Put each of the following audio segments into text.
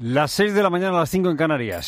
Las 6 de la mañana, las 5 en Canarias.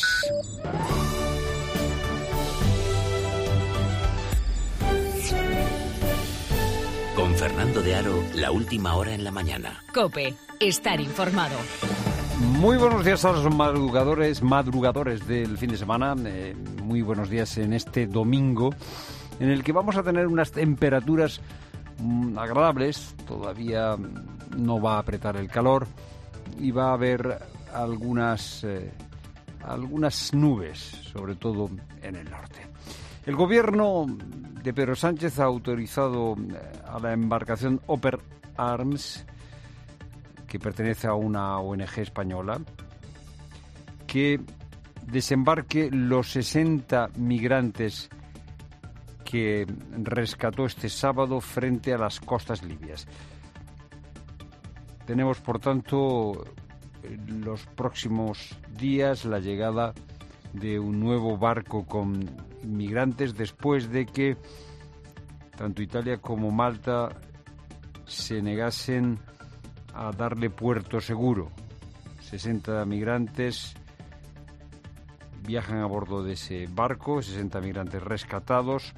Con Fernando de Aro, la última hora en la mañana. COPE, estar informado. Muy buenos días a los madrugadores del fin de semana. Muy buenos días en este domingo, en el que vamos a tener unas temperaturas agradables. Todavía no va a apretar el calor y va a haber algunas nubes, sobre todo en el norte. El gobierno de Pedro Sánchez ha autorizado a la embarcación Open Arms, que pertenece a una ONG española, que desembarque los 60 migrantes que rescató este sábado frente a las costas libias. Tenemos, por tanto, los próximos días la llegada de un nuevo barco con inmigrantes después de que tanto Italia como Malta se negasen a darle puerto seguro. 60 migrantes viajan a bordo de ese barco, 60 migrantes rescatados.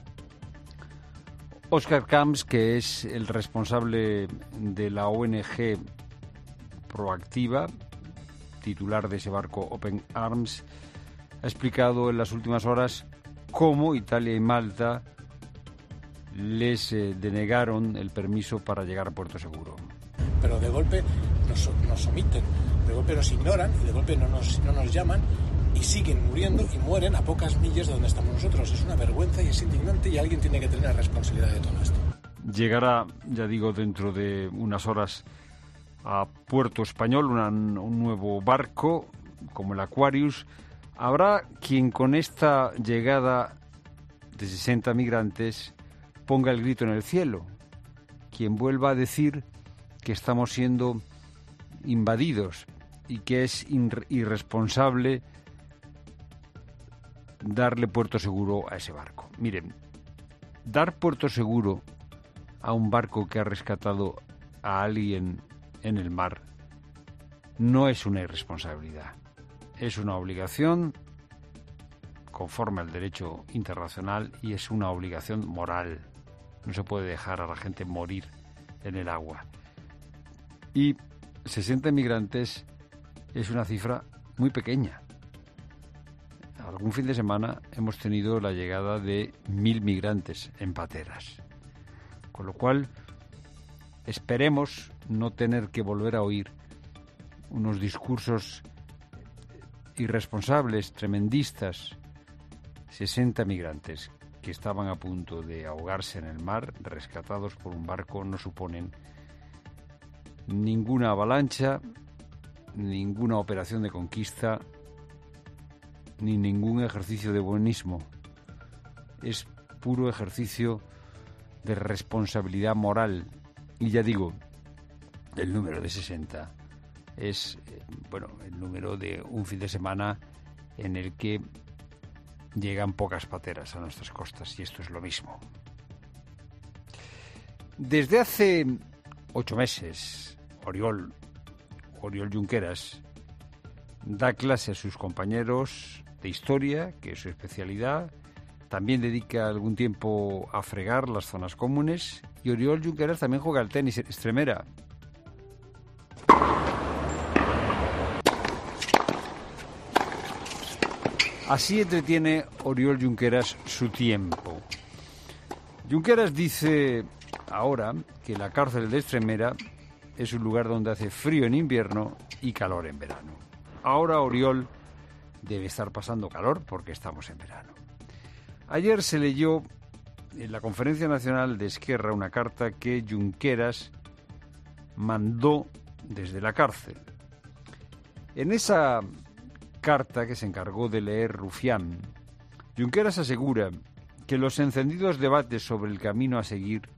Oscar Camps, que es el responsable de la ONG Proactiva, titular de ese barco Open Arms, ha explicado en las últimas horas cómo Italia y Malta les denegaron el permiso para llegar a puerto seguro. Pero de golpe nos omiten, de golpe nos ignoran y de golpe no nos llaman y siguen muriendo y mueren a pocas millas de donde estamos nosotros. Es una vergüenza y es indignante y alguien tiene que tener la responsabilidad de todo esto. Llegará, ya digo, dentro de unas horas a Puerto Español un nuevo barco como el Aquarius. Habrá quien con esta llegada de 60 migrantes ponga el grito en el cielo, quien vuelva a decir que estamos siendo invadidos y que es irresponsable darle puerto seguro a ese barco. Miren, dar puerto seguro a un barco que ha rescatado a alguien en el mar no es una irresponsabilidad, es una obligación conforme al derecho internacional y es una obligación moral. No se puede dejar a la gente morir en el agua. Y 60 inmigrantes es una cifra muy pequeña. Algún fin de semana hemos tenido la llegada de 1.000 migrantes en pateras. Con lo cual, esperemos no tener que volver a oír unos discursos irresponsables, tremendistas. 60 migrantes que estaban a punto de ahogarse en el mar, rescatados por un barco, no suponen ninguna avalancha, ninguna operación de conquista, ni ningún ejercicio de buenismo. Es puro ejercicio de responsabilidad moral. Y ya digo, el número de 60 es el número de un fin de semana en el que llegan pocas pateras a nuestras costas, y esto es lo mismo. Desde hace 8 meses, Oriol Junqueras da clase a sus compañeros de historia, que es su especialidad. También dedica algún tiempo a fregar las zonas comunes. Y Oriol Junqueras también juega al tenis en Extremera. Así entretiene Oriol Junqueras su tiempo. Junqueras dice ahora que la cárcel de Extremera es un lugar donde hace frío en invierno y calor en verano. Ahora Oriol debe estar pasando calor porque estamos en verano. Ayer se leyó en la Conferencia Nacional de Esquerra una carta que Junqueras mandó desde la cárcel. En esa carta, que se encargó de leer Rufián, Junqueras asegura que los encendidos debates sobre el camino a seguir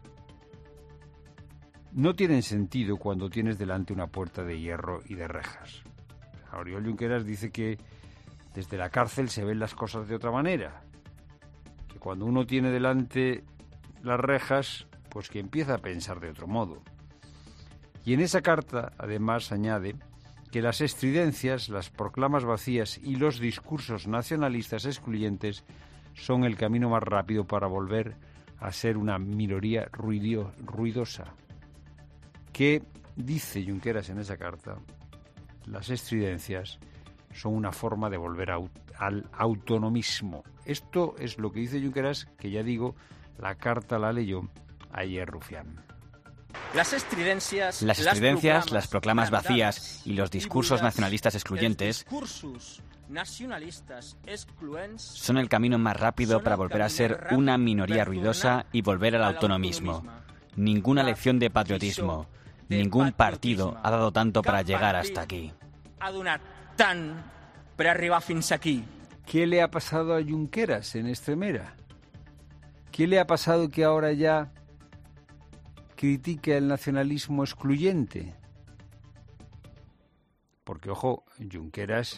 no tienen sentido cuando tienes delante una puerta de hierro y de rejas. Oriol Junqueras dice que desde la cárcel se ven las cosas de otra manera, que cuando uno tiene delante las rejas, pues que empieza a pensar de otro modo. Y en esa carta, además, añade que las estridencias, las proclamas vacías y los discursos nacionalistas excluyentes son el camino más rápido para volver a ser una minoría ruidosa. ¿Qué dice Junqueras en esa carta? Las estridencias son una forma de volver al autonomismo. Esto es lo que dice Junqueras, que ya digo, la carta la leyó ayer Rufián. Las estridencias, las proclamas vacías y los discursos nacionalistas excluyentes son el camino más rápido para volver a ser una minoría ruidosa y volver al autonomismo. Ninguna lección de patriotismo, ningún partido ha dado tanto para llegar hasta aquí. Ha donat tant per arribar fins aquí. ¿Qué le ha pasado a Junqueras en Extremera? ¿Qué le ha pasado que ahora ya critica el nacionalismo excluyente? Porque, ojo, Junqueras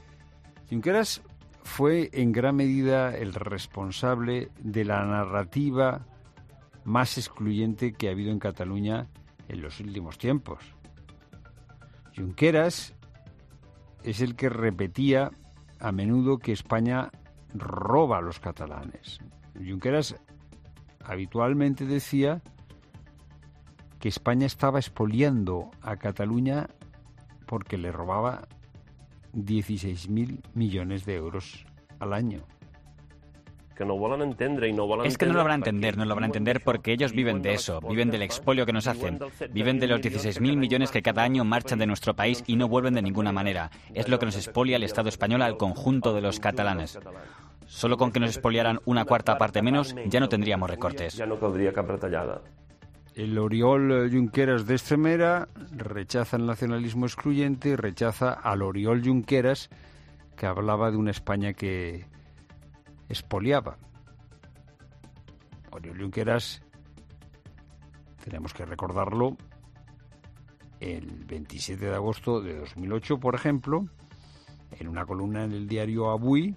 fue en gran medida el responsable de la narrativa más excluyente que ha habido en Cataluña en los últimos tiempos. Junqueras es el que repetía a menudo que España roba a los catalanes. Junqueras habitualmente decía que España estaba expoliando a Cataluña porque le robaba 16.000 millones de euros al año. Es que no lo van a entender porque ellos viven de eso, viven del expolio que nos hacen, viven de los 16.000 millones que cada año marchan de nuestro país y no vuelven de ninguna manera. Es lo que nos expolia el Estado español al conjunto de los catalanes. Solo con que nos expoliaran una cuarta parte menos ya no tendríamos recortes. Ya no caldría cap retallada. El Oriol Junqueras de Extremera rechaza el nacionalismo excluyente y rechaza al Oriol Junqueras que hablaba de una España que expoliaba. Oriol Junqueras, tenemos que recordarlo, el 27 de agosto de 2008, por ejemplo, en una columna en el diario Avui,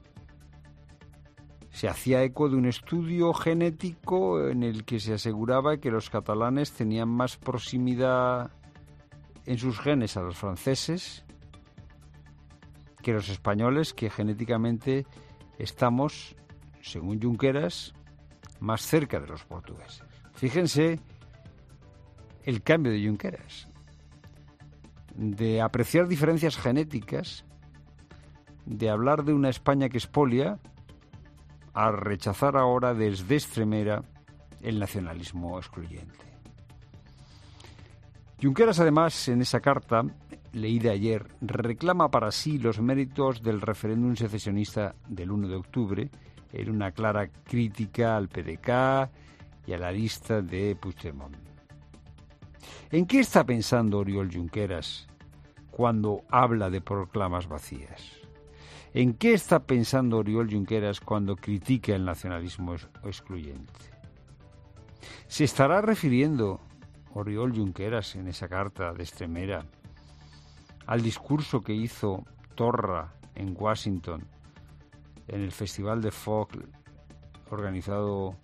se hacía eco de un estudio genético en el que se aseguraba que los catalanes tenían más proximidad en sus genes a los franceses que los españoles, que genéticamente estamos, según Junqueras, más cerca de los portugueses. Fíjense el cambio de Junqueras, de apreciar diferencias genéticas, de hablar de una España que expolia, a rechazar ahora desde Extremera el nacionalismo excluyente. Junqueras, además, en esa carta, leída ayer, reclama para sí los méritos del referéndum secesionista del 1 de octubre, en una clara crítica al PDeCAT y a la lista de Puigdemont. ¿En qué está pensando Oriol Junqueras cuando habla de proclamas vacías? ¿En qué está pensando Oriol Junqueras cuando critica el nacionalismo excluyente? ¿Se estará refiriendo Oriol Junqueras en esa carta de Extremera al discurso que hizo Torra en Washington en el Festival de Folk organizado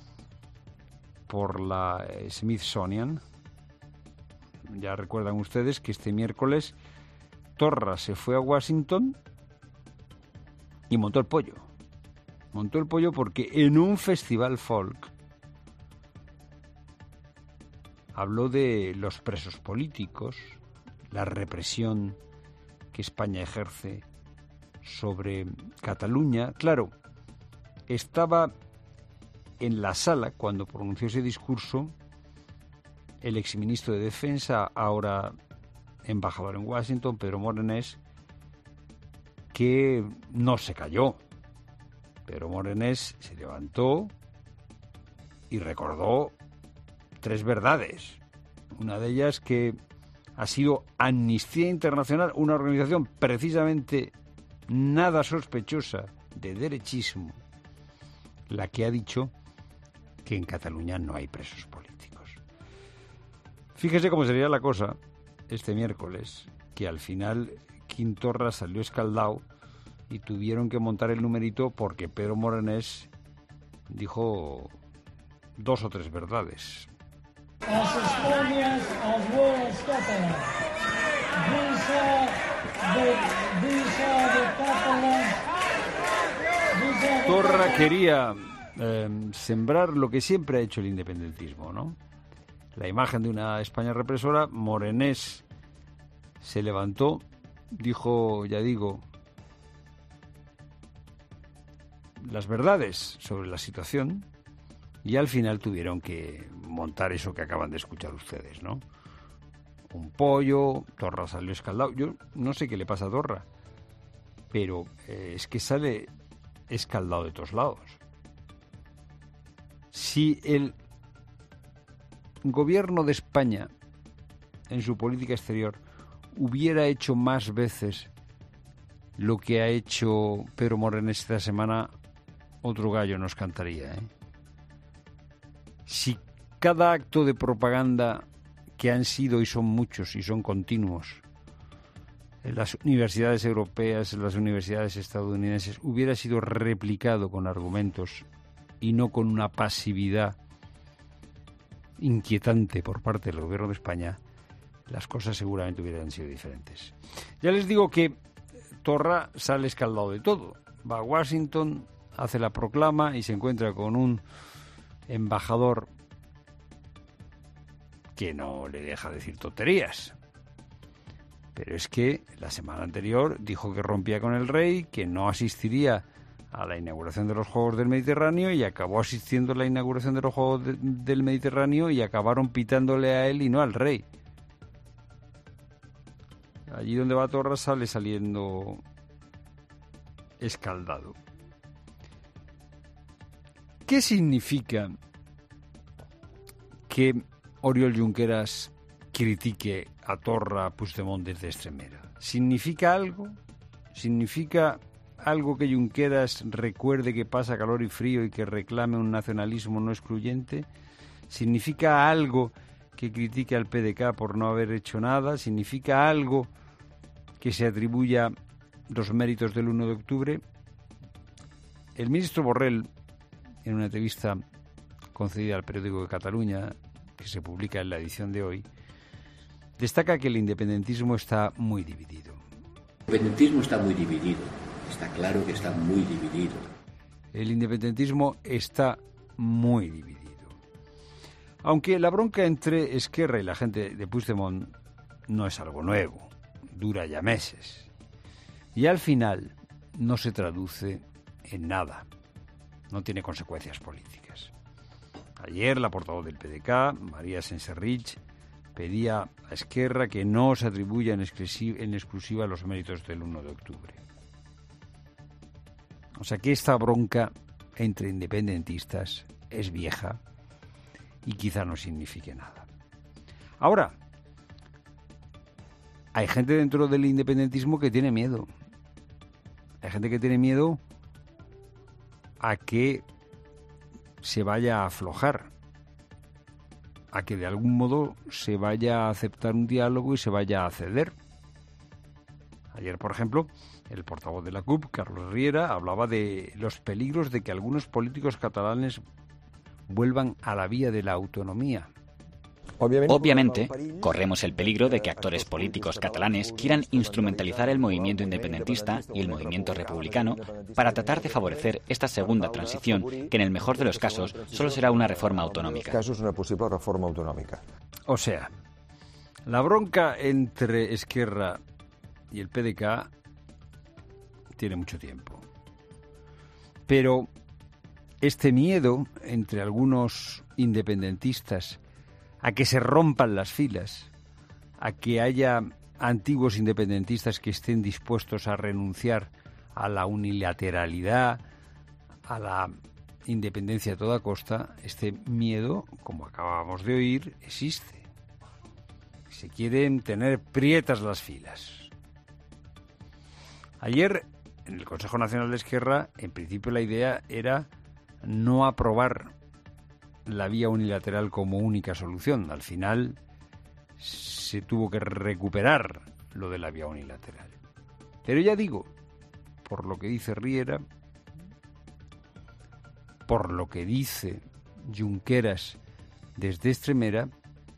por la Smithsonian? Ya recuerdan ustedes que este miércoles Torra se fue a Washington y montó el pollo. Montó el pollo porque en un festival folk habló de los presos políticos, la represión que España ejerce sobre Cataluña. Claro, estaba en la sala cuando pronunció ese discurso el exministro de Defensa, ahora embajador en Washington, Pedro Morenés, que no se cayó. Pedro Morenés se levantó y recordó 3 verdades. Una de ellas que ha sido Amnistía Internacional, una organización precisamente nada sospechosa de derechismo, la que ha dicho que en Cataluña no hay presos políticos. Fíjese cómo sería la cosa este miércoles, que al final Quim Torra salió escaldado y tuvieron que montar el numerito porque Pedro Morenés dijo 2 o 3 verdades. las Estonias, als vuelos catalans. Visa de catalans. Torra quería sembrar lo que siempre ha hecho el independentismo, ¿no? La imagen de una España represora. Morenés se levantó, dijo, ya digo, las verdades sobre la situación, y al final tuvieron que montar eso que acaban de escuchar ustedes, ¿no? Un pollo, Torra salió escaldado. Yo no sé qué le pasa a Torra, pero es que sale escaldado de todos lados. Si el gobierno de España, en su política exterior, hubiera hecho más veces lo que ha hecho Pedro Morenés esta semana, otro gallo nos cantaría, ¿eh? Si cada acto de propaganda, que han sido y son muchos y son continuos, en las universidades europeas, en las universidades estadounidenses, hubiera sido replicado con argumentos y no con una pasividad inquietante por parte del gobierno de España, las cosas seguramente hubieran sido diferentes. Ya les digo que Torra sale escaldado de todo. Va a Washington, hace la proclama y se encuentra con un embajador que no le deja decir tonterías. Pero es que la semana anterior dijo que rompía con el rey, que no asistiría a la inauguración de los Juegos del Mediterráneo, y acabó asistiendo a la inauguración de los Juegos del Mediterráneo y acabaron pitándole a él y no al rey. Allí donde va Torra sale saliendo escaldado. ¿Qué significa que Oriol Junqueras critique a Torra Puigdemont desde Extremera? ¿Significa algo? ¿Significa algo que Junqueras recuerde que pasa calor y frío y que reclame un nacionalismo no excluyente? ¿Significa algo que critique al PDK por no haber hecho nada? ¿Significa algo que se atribuya los méritos del 1 de octubre? El ministro Borrell, en una entrevista concedida al periódico de Cataluña, que se publica en la edición de hoy, destaca que el independentismo está muy dividido. El independentismo está muy dividido. Está claro que está muy dividido. El independentismo está muy dividido. Aunque la bronca entre Esquerra y la gente de Puigdemont no es algo nuevo, dura ya meses. Y al final no se traduce en nada. No tiene consecuencias políticas. Ayer la portavoz del PDK, María Senserrich, pedía a Esquerra que no se atribuya en exclusiva los méritos del 1 de octubre. O sea que esta bronca entre independentistas es vieja y quizá no signifique nada. Ahora, hay gente dentro del independentismo que tiene miedo. Hay gente que tiene miedo a que se vaya a aflojar, a que de algún modo se vaya a aceptar un diálogo y se vaya a ceder. Ayer, por ejemplo, el portavoz de la CUP, Carlos Riera, hablaba de los peligros de que algunos políticos catalanes vuelvan a la vía de la autonomía. Obviamente, corremos el peligro de que actores políticos catalanes quieran instrumentalizar el movimiento independentista y el movimiento republicano para tratar de favorecer esta segunda transición, que en el mejor de los casos solo será una reforma autonómica. O sea, la bronca entre Esquerra y el PDK tiene mucho tiempo. Pero este miedo entre algunos independentistas a que se rompan las filas, a que haya antiguos independentistas que estén dispuestos a renunciar a la unilateralidad, a la independencia a toda costa, este miedo, como acabamos de oír, existe. Se quieren tener prietas las filas. Ayer, en el Consejo Nacional de Esquerra, en principio la idea era no aprobar la vía unilateral como única solución. Al final se tuvo que recuperar lo de la vía unilateral. Pero ya digo, por lo que dice Riera, por lo que dice Junqueras desde Extremera,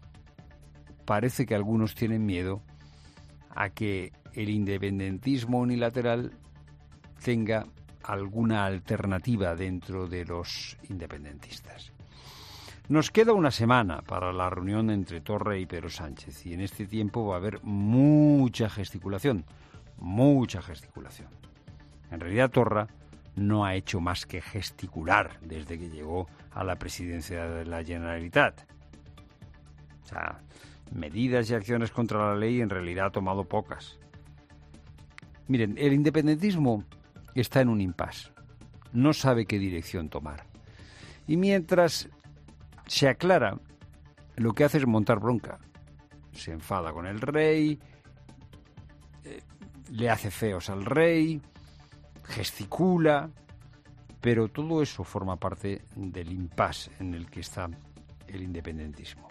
parece que algunos tienen miedo a que el independentismo unilateral tenga alguna alternativa dentro de los independentistas. Nos queda una semana para la reunión entre Torra y Pedro Sánchez y en este tiempo va a haber mucha gesticulación. En realidad Torra no ha hecho más que gesticular desde que llegó a la presidencia de la Generalitat. O sea, medidas y acciones contra la ley en realidad ha tomado pocas. Miren, el independentismo está en un impasse. No sabe qué dirección tomar. Y mientras se aclara, lo que hace es montar bronca. Se enfada con el rey, le hace feos al rey, gesticula, pero todo eso forma parte del impasse en el que está el independentismo.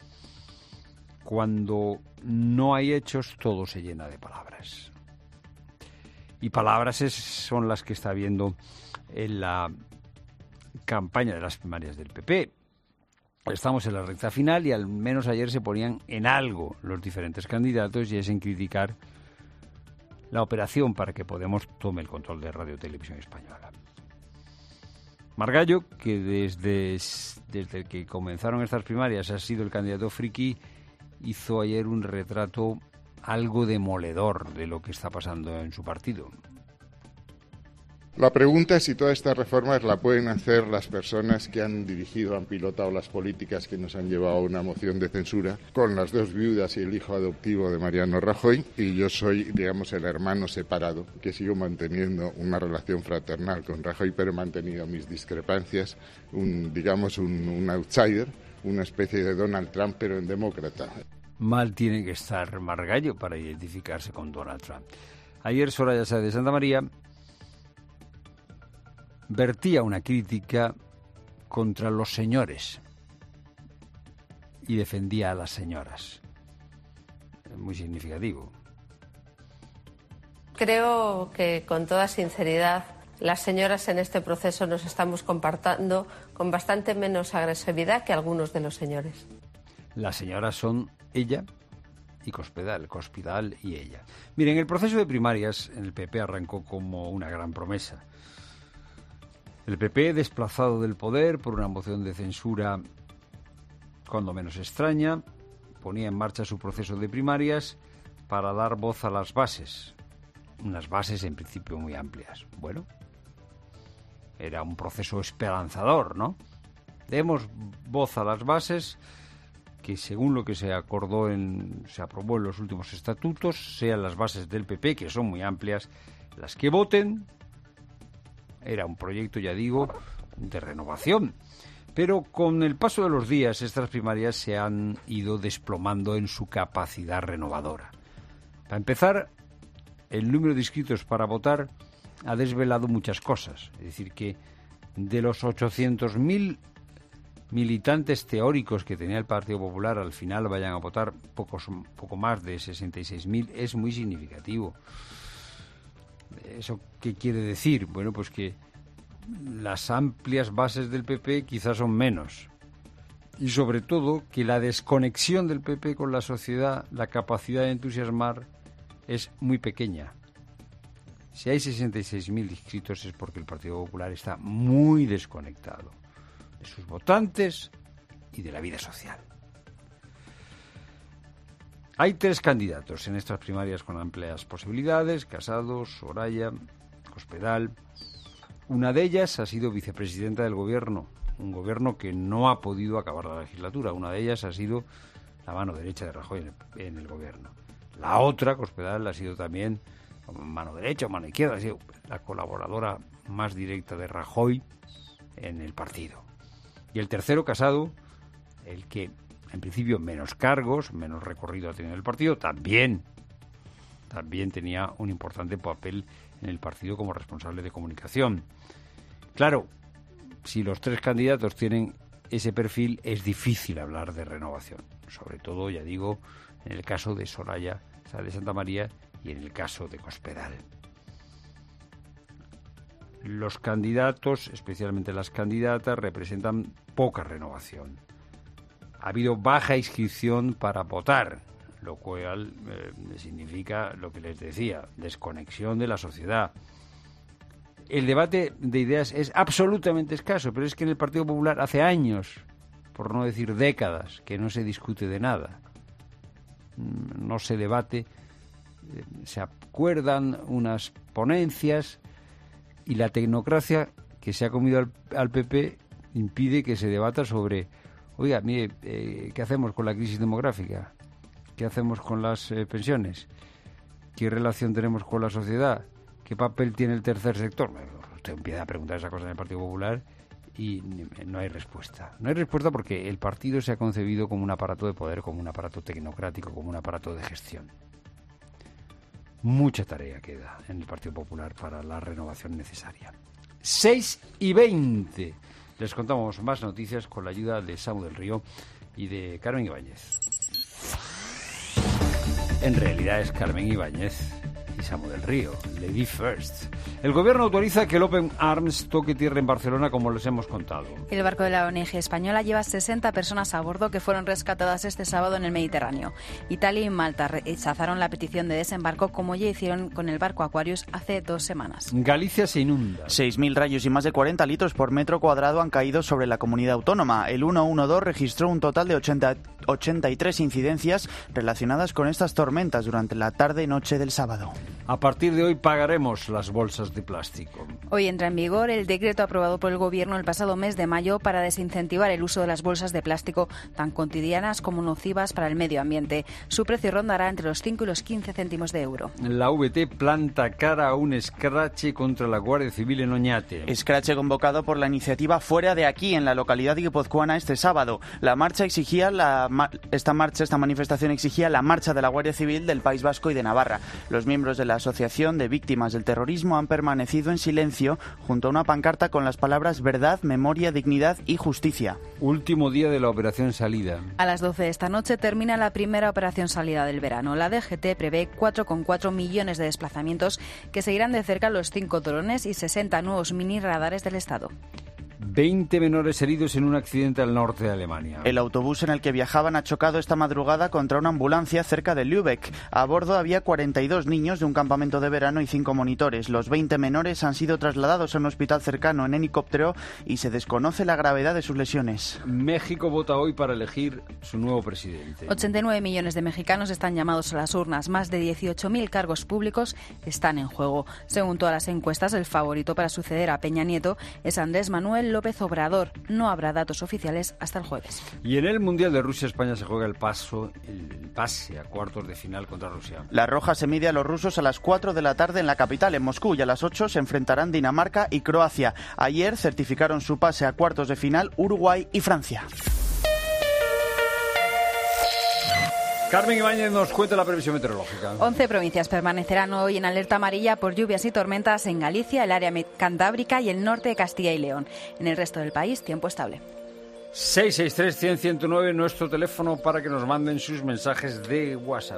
Cuando no hay hechos, todo se llena de palabras. Y palabras son las que está habiendo en la campaña de las primarias del PP. Estamos en la recta final y al menos ayer se ponían en algo los diferentes candidatos y es en criticar la operación para que Podemos tome el control de Radio Televisión Española. Margallo, que desde que comenzaron estas primarias ha sido el candidato friki, hizo ayer un retrato algo demoledor de lo que está pasando en su partido. La pregunta es si todas estas reformas la pueden hacer las personas que han dirigido, han pilotado las políticas que nos han llevado a una moción de censura, con las dos viudas y el hijo adoptivo de Mariano Rajoy, y yo soy, digamos, el hermano separado, que sigo manteniendo una relación fraternal con Rajoy, pero he mantenido mis discrepancias, un outsider, una especie de Donald Trump, pero en demócrata. Mal tiene que estar Margallo para identificarse con Donald Trump. Ayer Soraya Sáez de Santamaría vertía una crítica contra los señores y defendía a las señoras. Muy significativo. Creo que con toda sinceridad las señoras en este proceso nos estamos comportando con bastante menos agresividad que algunos de los señores. Las señoras son ella y Cospedal y ella. Miren, el proceso de primarias en el PP arrancó como una gran promesa. El PP, desplazado del poder por una moción de censura cuando menos extraña, ponía en marcha su proceso de primarias para dar voz a las bases. Unas bases en principio muy amplias. Bueno, era un proceso esperanzador, ¿no? Demos voz a las bases que según lo que se aprobó en los últimos estatutos, sean las bases del PP, que son muy amplias, las que voten. Era un proyecto, ya digo, de renovación. Pero con el paso de los días, estas primarias se han ido desplomando en su capacidad renovadora. Para empezar, el número de inscritos para votar ha desvelado muchas cosas. Es decir, que de los 800.000 militantes teóricos que tenía el Partido Popular, al final vayan a votar poco más de 66.000, es muy significativo. ¿Eso qué quiere decir? Bueno, pues que las amplias bases del PP quizás son menos. Y sobre todo que la desconexión del PP con la sociedad, la capacidad de entusiasmar, es muy pequeña. Si hay 66.000 inscritos es porque el Partido Popular está muy desconectado de sus votantes y de la vida social. Hay 3 candidatos en estas primarias con amplias posibilidades: Casado, Soraya, Cospedal. Una de ellas ha sido vicepresidenta del gobierno, un gobierno que no ha podido acabar la legislatura. Una de ellas ha sido la mano derecha de Rajoy en el gobierno. La otra, Cospedal, ha sido también mano derecha o mano izquierda, ha sido la colaboradora más directa de Rajoy en el partido. Y el tercero, Casado, el que en principio menos cargos, menos recorrido ha tenido el partido, también tenía un importante papel en el partido como responsable de comunicación. Claro, si los 3 candidatos tienen ese perfil, es difícil hablar de renovación. Sobre todo, ya digo, en el caso de Soraya Sáez de Santamaría y en el caso de Cospedal. Los candidatos, especialmente las candidatas, representan poca renovación. ha habido baja inscripción para votar, lo cual significa lo que les decía, desconexión de la sociedad. El debate de ideas es absolutamente escaso, pero es que en el Partido Popular hace años, por no decir décadas, que no se discute de nada. No se debate, se acuerdan unas ponencias y la tecnocracia que se ha comido al PP impide que se debata sobre, oiga, mire, ¿qué hacemos con la crisis demográfica? ¿Qué hacemos con las pensiones? ¿Qué relación tenemos con la sociedad? ¿Qué papel tiene el tercer sector? Usted empieza a preguntar esas cosas en el Partido Popular y no hay respuesta. No hay respuesta porque el partido se ha concebido como un aparato de poder, como un aparato tecnocrático, como un aparato de gestión. Mucha tarea queda en el Partido Popular para la renovación necesaria. 6:20. Les contamos más noticias con la ayuda de Samu del Río y de Carmen Ibáñez. En realidad es Carmen Ibáñez y Samu del Río, Lady First. El gobierno autoriza que el Open Arms toque tierra en Barcelona, como les hemos contado. El barco de la ONG española lleva 60 personas a bordo que fueron rescatadas este sábado en el Mediterráneo. Italia y Malta rechazaron la petición de desembarco, como ya hicieron con el barco Aquarius hace 2 semanas. Galicia se inunda. 6.000 rayos y más de 40 litros por metro cuadrado han caído sobre la comunidad autónoma. El 112 registró un total de 83 incidencias relacionadas con estas tormentas durante la tarde y noche del sábado. A partir de hoy pagaremos las bolsas de plástico. Hoy entra en vigor el decreto aprobado por el Gobierno el pasado mes de mayo para desincentivar el uso de las bolsas de plástico tan cotidianas como nocivas para el medio ambiente. Su precio rondará entre los 5 y los 15 céntimos de euro. La VT planta cara a un escrache contra la Guardia Civil en Oñate. Escrache convocado por la iniciativa Fuera de Aquí, en la localidad guipuzcoana este sábado. Esta manifestación exigía la marcha de la Guardia Civil del País Vasco y de Navarra. Los miembros de la Asociación de Víctimas del Terrorismo han permanecido en silencio junto a una pancarta con las palabras verdad, memoria, dignidad y justicia. Último día de la operación salida. A las 12 de esta noche termina la primera operación salida del verano. La DGT prevé 4,4 millones de desplazamientos que seguirán de cerca los 5 drones y 60 nuevos mini radares del Estado. 20 menores heridos en un accidente al norte de Alemania. El autobús en el que viajaban ha chocado esta madrugada contra una ambulancia cerca de Lübeck. A bordo había 42 niños de un campamento de verano y 5 monitores. Los 20 menores han sido trasladados a un hospital cercano en helicóptero y se desconoce la gravedad de sus lesiones. México vota hoy para elegir su nuevo presidente. 89 millones de mexicanos están llamados a las urnas. Más de 18.000 cargos públicos están en juego. Según todas las encuestas, el favorito para suceder a Peña Nieto es Andrés Manuel López Obrador. No habrá datos oficiales hasta el jueves. Y en el Mundial de Rusia, España se juega el pase a cuartos de final contra Rusia. La Roja se mide a los rusos a las 4 de la tarde en la capital, en Moscú, y a las 8 se enfrentarán Dinamarca y Croacia. Ayer certificaron su pase a cuartos de final Uruguay y Francia. Carmen Ibáñez nos cuenta la previsión meteorológica. 11 provincias permanecerán hoy en alerta amarilla por lluvias y tormentas en Galicia, el área cantábrica y el norte de Castilla y León. En el resto del país, tiempo estable. 663-100-109, nuestro teléfono para que nos manden sus mensajes de WhatsApp.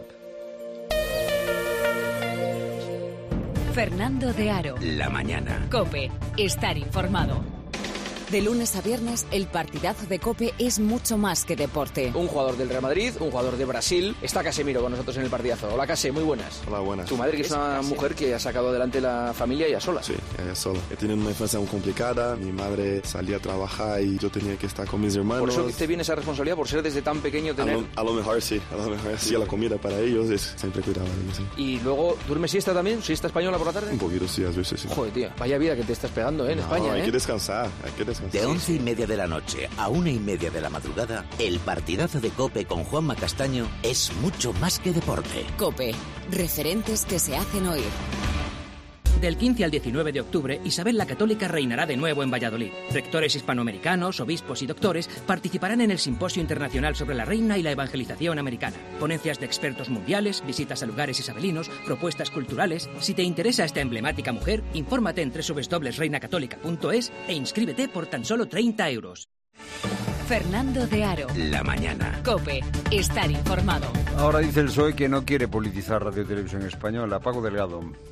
Fernando de Aro. La mañana. COPE. Estar informado. De lunes a viernes, el partidazo de COPE es mucho más que deporte. Un jugador del Real Madrid, un jugador de Brasil. Está Casemiro con nosotros en el partidazo. Hola, Case, muy buenas. Hola, buenas. Tu madre, que es una mujer que ha sacado adelante la familia ella sola. Sí, ella sola. He tenido una infancia muy complicada. Mi madre salía a trabajar y yo tenía que estar con mis hermanos. Por eso te viene esa responsabilidad, por ser desde tan pequeño tener... A lo mejor sí. La comida para ellos siempre cuidaba de mí, sí. Y luego, ¿duermes siesta también? ¿Siesta española por la tarde? Un poquito, sí, a veces sí. Joder, tío, vaya vida que te estás pegando, en España, hay que descansar, De 11:30 de la noche a 1:30 de la madrugada, el partidazo de COPE con Juanma Castaño es mucho más que deporte. COPE. Referentes que se hacen oír. Del 15 al 19 de octubre, Isabel la Católica reinará de nuevo en Valladolid. Rectores hispanoamericanos, obispos y doctores participarán en el Simposio Internacional sobre la Reina y la Evangelización Americana. Ponencias de expertos mundiales, visitas a lugares isabelinos, propuestas culturales. Si te interesa esta emblemática mujer, infórmate en www.reinacatólica.es e inscríbete por tan solo 30 euros. Fernando de Aro. La mañana. COPE. Estar informado. Ahora dice el PSOE que no quiere politizar Radio Televisión Española. Paco Delgado.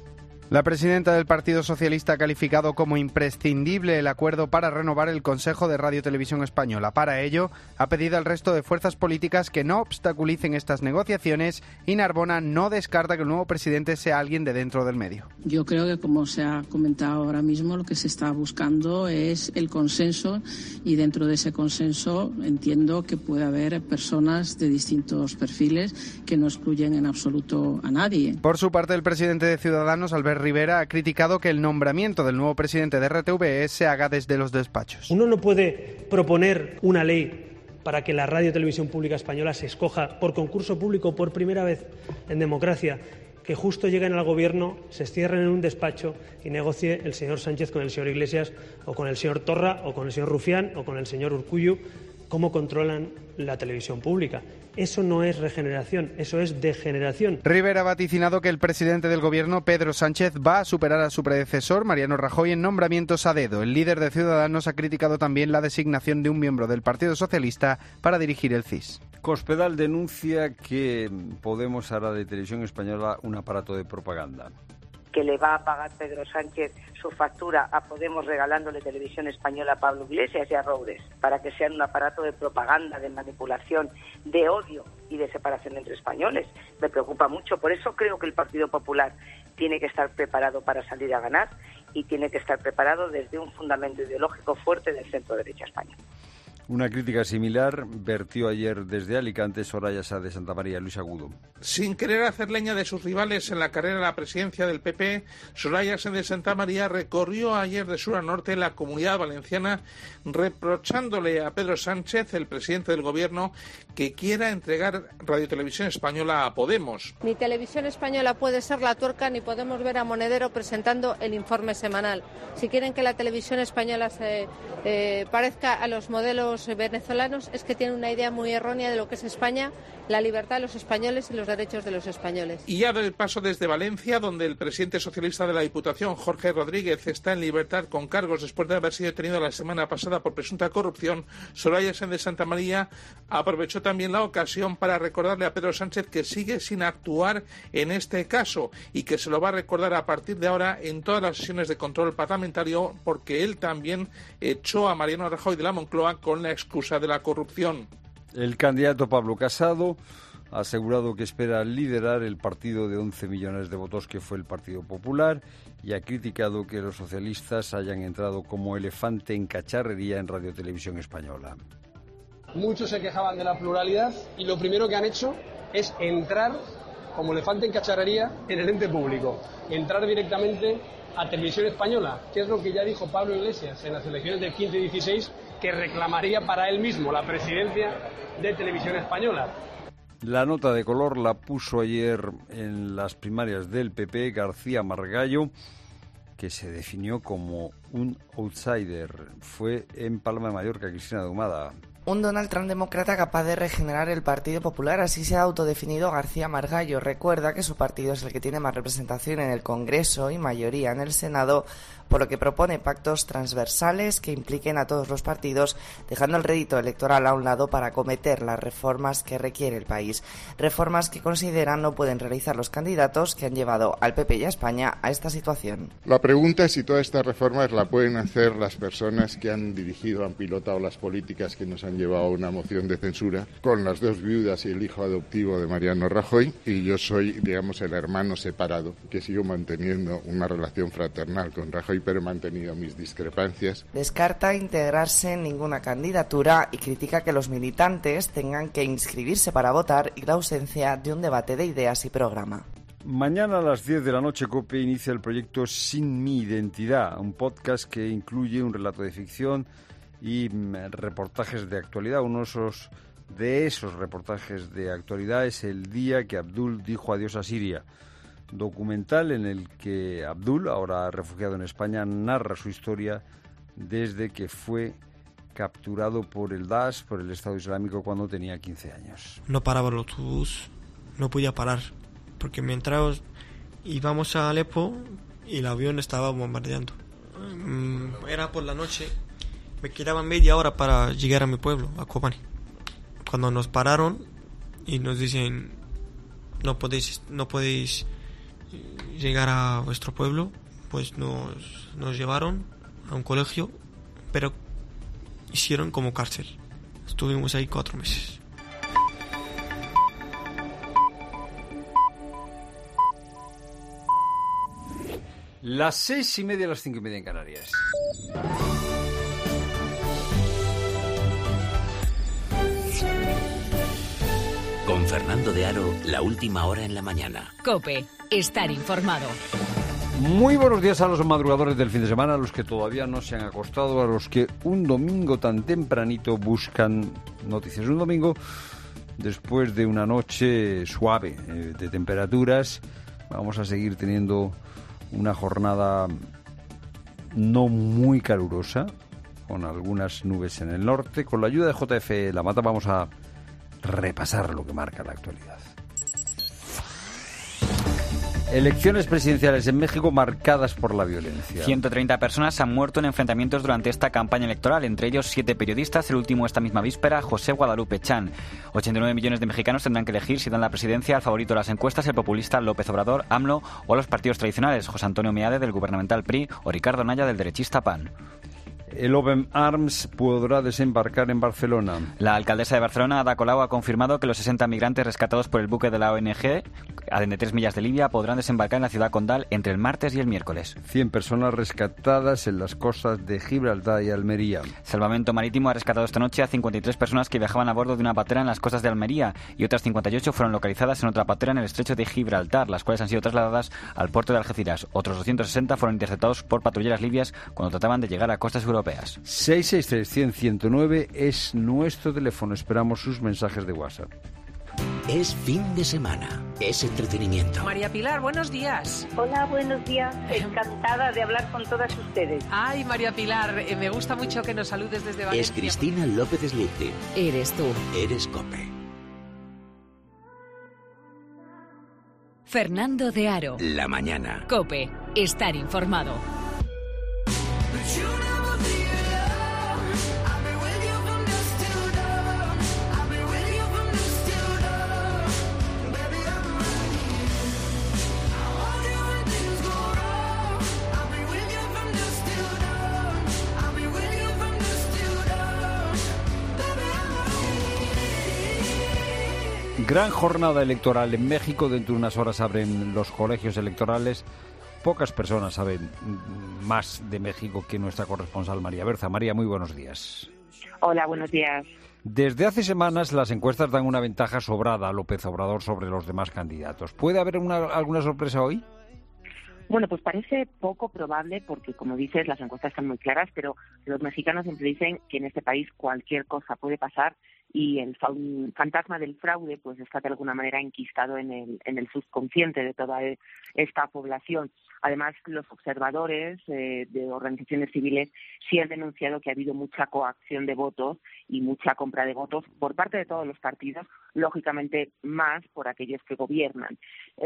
La presidenta del Partido Socialista ha calificado como imprescindible el acuerdo para renovar el Consejo de Radio Televisión Española. Para ello, ha pedido al resto de fuerzas políticas que no obstaculicen estas negociaciones y Narbona no descarta que el nuevo presidente sea alguien de dentro del medio. Yo creo que, como se ha comentado ahora mismo, lo que se está buscando es el consenso y dentro de ese consenso entiendo que puede haber personas de distintos perfiles que no excluyen en absoluto a nadie. Por su parte, el presidente de Ciudadanos, Albert Rivera, ha criticado que el nombramiento del nuevo presidente de RTVE se haga desde los despachos. Uno no puede proponer una ley para que la Radio Televisión Pública Española se escoja por concurso público por primera vez en democracia, que justo lleguen al gobierno, se cierren en un despacho y negocie el señor Sánchez con el señor Iglesias o con el señor Torra o con el señor Rufián o con el señor Urkullu cómo controlan la televisión pública. Eso no es regeneración, eso es degeneración. Rivera ha vaticinado que el presidente del gobierno, Pedro Sánchez, va a superar a su predecesor, Mariano Rajoy, en nombramientos a dedo. El líder de Ciudadanos ha criticado también la designación de un miembro del Partido Socialista para dirigir el CIS. Cospedal denuncia que Podemos hará de Televisión Española un aparato de propaganda. Que le va a pagar Pedro Sánchez su factura a Podemos regalándole Televisión Española a Pablo Iglesias y a Roures para que sean un aparato de propaganda, de manipulación, de odio y de separación entre españoles. Me preocupa mucho, por eso creo que el Partido Popular tiene que estar preparado para salir a ganar y tiene que estar preparado desde un fundamento ideológico fuerte del centro-derecha español. Una crítica similar vertió ayer desde Alicante Soraya Sáez de Santamaría. Luis Agudo. Sin querer hacer leña de sus rivales en la carrera a la presidencia del PP, Soraya Sáez de Santamaría recorrió ayer de sur a norte la Comunidad Valenciana reprochándole a Pedro Sánchez, el presidente del gobierno, que quiera entregar Radio Televisión Española a Podemos. Ni Televisión Española puede ser la tuerca ni podemos ver a Monedero presentando el informe semanal. Si quieren que la Televisión Española se parezca a los modelos venezolanos, es que tienen una idea muy errónea de lo que es España, la libertad de los españoles y los derechos de los españoles. Y ya del paso desde Valencia, donde el presidente socialista de la Diputación, Jorge Rodríguez, está en libertad con cargos después de haber sido detenido la semana pasada por presunta corrupción, Soraya Sáez de Santamaría aprovechó también la ocasión para recordarle a Pedro Sánchez que sigue sin actuar en este caso y que se lo va a recordar a partir de ahora en todas las sesiones de control parlamentario, porque él también echó a Mariano Rajoy de la Moncloa con la excusa de la corrupción. El candidato Pablo Casado ha asegurado que espera liderar el partido de 11 millones de votos que fue el Partido Popular y ha criticado que los socialistas hayan entrado como elefante en cacharrería en Radio Televisión Española. Muchos se quejaban de la pluralidad y lo primero que han hecho es entrar como elefante en cacharrería en el ente público, entrar directamente a Televisión Española, que es lo que ya dijo Pablo Iglesias en las elecciones del 15 y 16, que reclamaría para él mismo la presidencia de Televisión Española. La nota de color la puso ayer en las primarias del PP García Margallo, que se definió como un outsider. Fue en Palma de Mallorca, Cristina de Ahumada. Un Donald Trump demócrata capaz de regenerar el Partido Popular, así se ha autodefinido García Margallo. Recuerda que su partido es el que tiene más representación en el Congreso y mayoría en el Senado, por lo que propone pactos transversales que impliquen a todos los partidos, dejando el rédito electoral a un lado para acometer las reformas que requiere el país. Reformas que consideran no pueden realizar los candidatos que han llevado al PP y a España a esta situación. La pregunta es si todas estas reformas la pueden hacer las personas que han dirigido, han pilotado las políticas que nos han llevado a una moción de censura, con las dos viudas y el hijo adoptivo de Mariano Rajoy, y yo soy, digamos, el hermano separado, que sigo manteniendo una relación fraternal con Rajoy, pero he mantenido mis discrepancias. Descarta integrarse en ninguna candidatura y critica que los militantes tengan que inscribirse para votar y la ausencia de un debate de ideas y programa. Mañana a las 10 de la noche COPE inicia el proyecto Sin mi identidad, un podcast que incluye un relato de ficción y reportajes de actualidad. Uno de esos reportajes de actualidad es el día que Abdul dijo adiós a Siria, documental en el que Abdul, ahora refugiado en España, narra su historia desde que fue capturado por el Daesh, por el Estado Islámico, cuando tenía 15 años. No paraba el autobús, no podía parar, porque mientras íbamos a Alepo y el avión estaba bombardeando. Era por la noche, me quedaba media hora para llegar a mi pueblo, a Kobani. Cuando nos pararon y nos dicen no podéis llegar a vuestro pueblo, pues nos llevaron a un colegio, pero hicieron como cárcel. Estuvimos ahí 4 meses. Las 6:30, las 5:30 en Canarias. Con Fernando de Aro, la última hora en la mañana. COPE, estar informado. Muy buenos días a los madrugadores del fin de semana, a los que todavía no se han acostado, a los que un domingo tan tempranito buscan noticias. Un domingo después de una noche suave de temperaturas. Vamos a seguir teniendo una jornada no muy calurosa, con algunas nubes en el norte. Con la ayuda de JF La Mata vamos a repasar lo que marca la actualidad. Elecciones presidenciales en México marcadas por la violencia. 130 personas han muerto en enfrentamientos durante esta campaña electoral, entre ellos 7 periodistas, el último esta misma víspera, José Guadalupe Chan. 89 millones de mexicanos tendrán que elegir si dan la presidencia al favorito de las encuestas, el populista López Obrador, AMLO, o los partidos tradicionales, José Antonio Meade del gubernamental PRI o Ricardo Anaya del derechista PAN. El Open Arms podrá desembarcar en Barcelona. La alcaldesa de Barcelona, Ada Colau, ha confirmado que los 60 migrantes rescatados por el buque de la ONG a 23 millas de Libia podrán desembarcar en la ciudad condal entre el martes y el miércoles. 100 personas rescatadas en las costas de Gibraltar y Almería. Salvamento Marítimo ha rescatado esta noche a 53 personas que viajaban a bordo de una patera en las costas de Almería y otras 58 fueron localizadas en otra patera en el estrecho de Gibraltar, las cuales han sido trasladadas al puerto de Algeciras. Otros 260 fueron interceptados por patrulleras libias cuando trataban de llegar a costas europeas. 663-100-109 es nuestro teléfono. Esperamos sus mensajes de WhatsApp. Es fin de semana. Es entretenimiento. María Pilar, buenos días. Hola, buenos días. Encantada de hablar con todas ustedes. Ay, María Pilar, me gusta mucho que nos saludes desde Valencia. Es Cristina López Slichting. Eres tú. Eres COPE. Fernando de Aro. La mañana. COPE, estar informado. Gran jornada electoral en México. Dentro de unas horas abren los colegios electorales. Pocas personas saben más de México que nuestra corresponsal María Berza. María, muy buenos días. Hola, buenos días. Desde hace semanas las encuestas dan una ventaja sobrada a López Obrador sobre los demás candidatos. ¿Puede haber alguna sorpresa hoy? Bueno, pues parece poco probable porque, como dices, las encuestas están muy claras, pero los mexicanos siempre dicen que en este país cualquier cosa puede pasar y el fantasma del fraude pues está de alguna manera enquistado en el subconsciente de toda esta población. Además, los observadores de organizaciones civiles sí han denunciado que ha habido mucha coacción de votos y mucha compra de votos por parte de todos los partidos, lógicamente más por aquellos que gobiernan.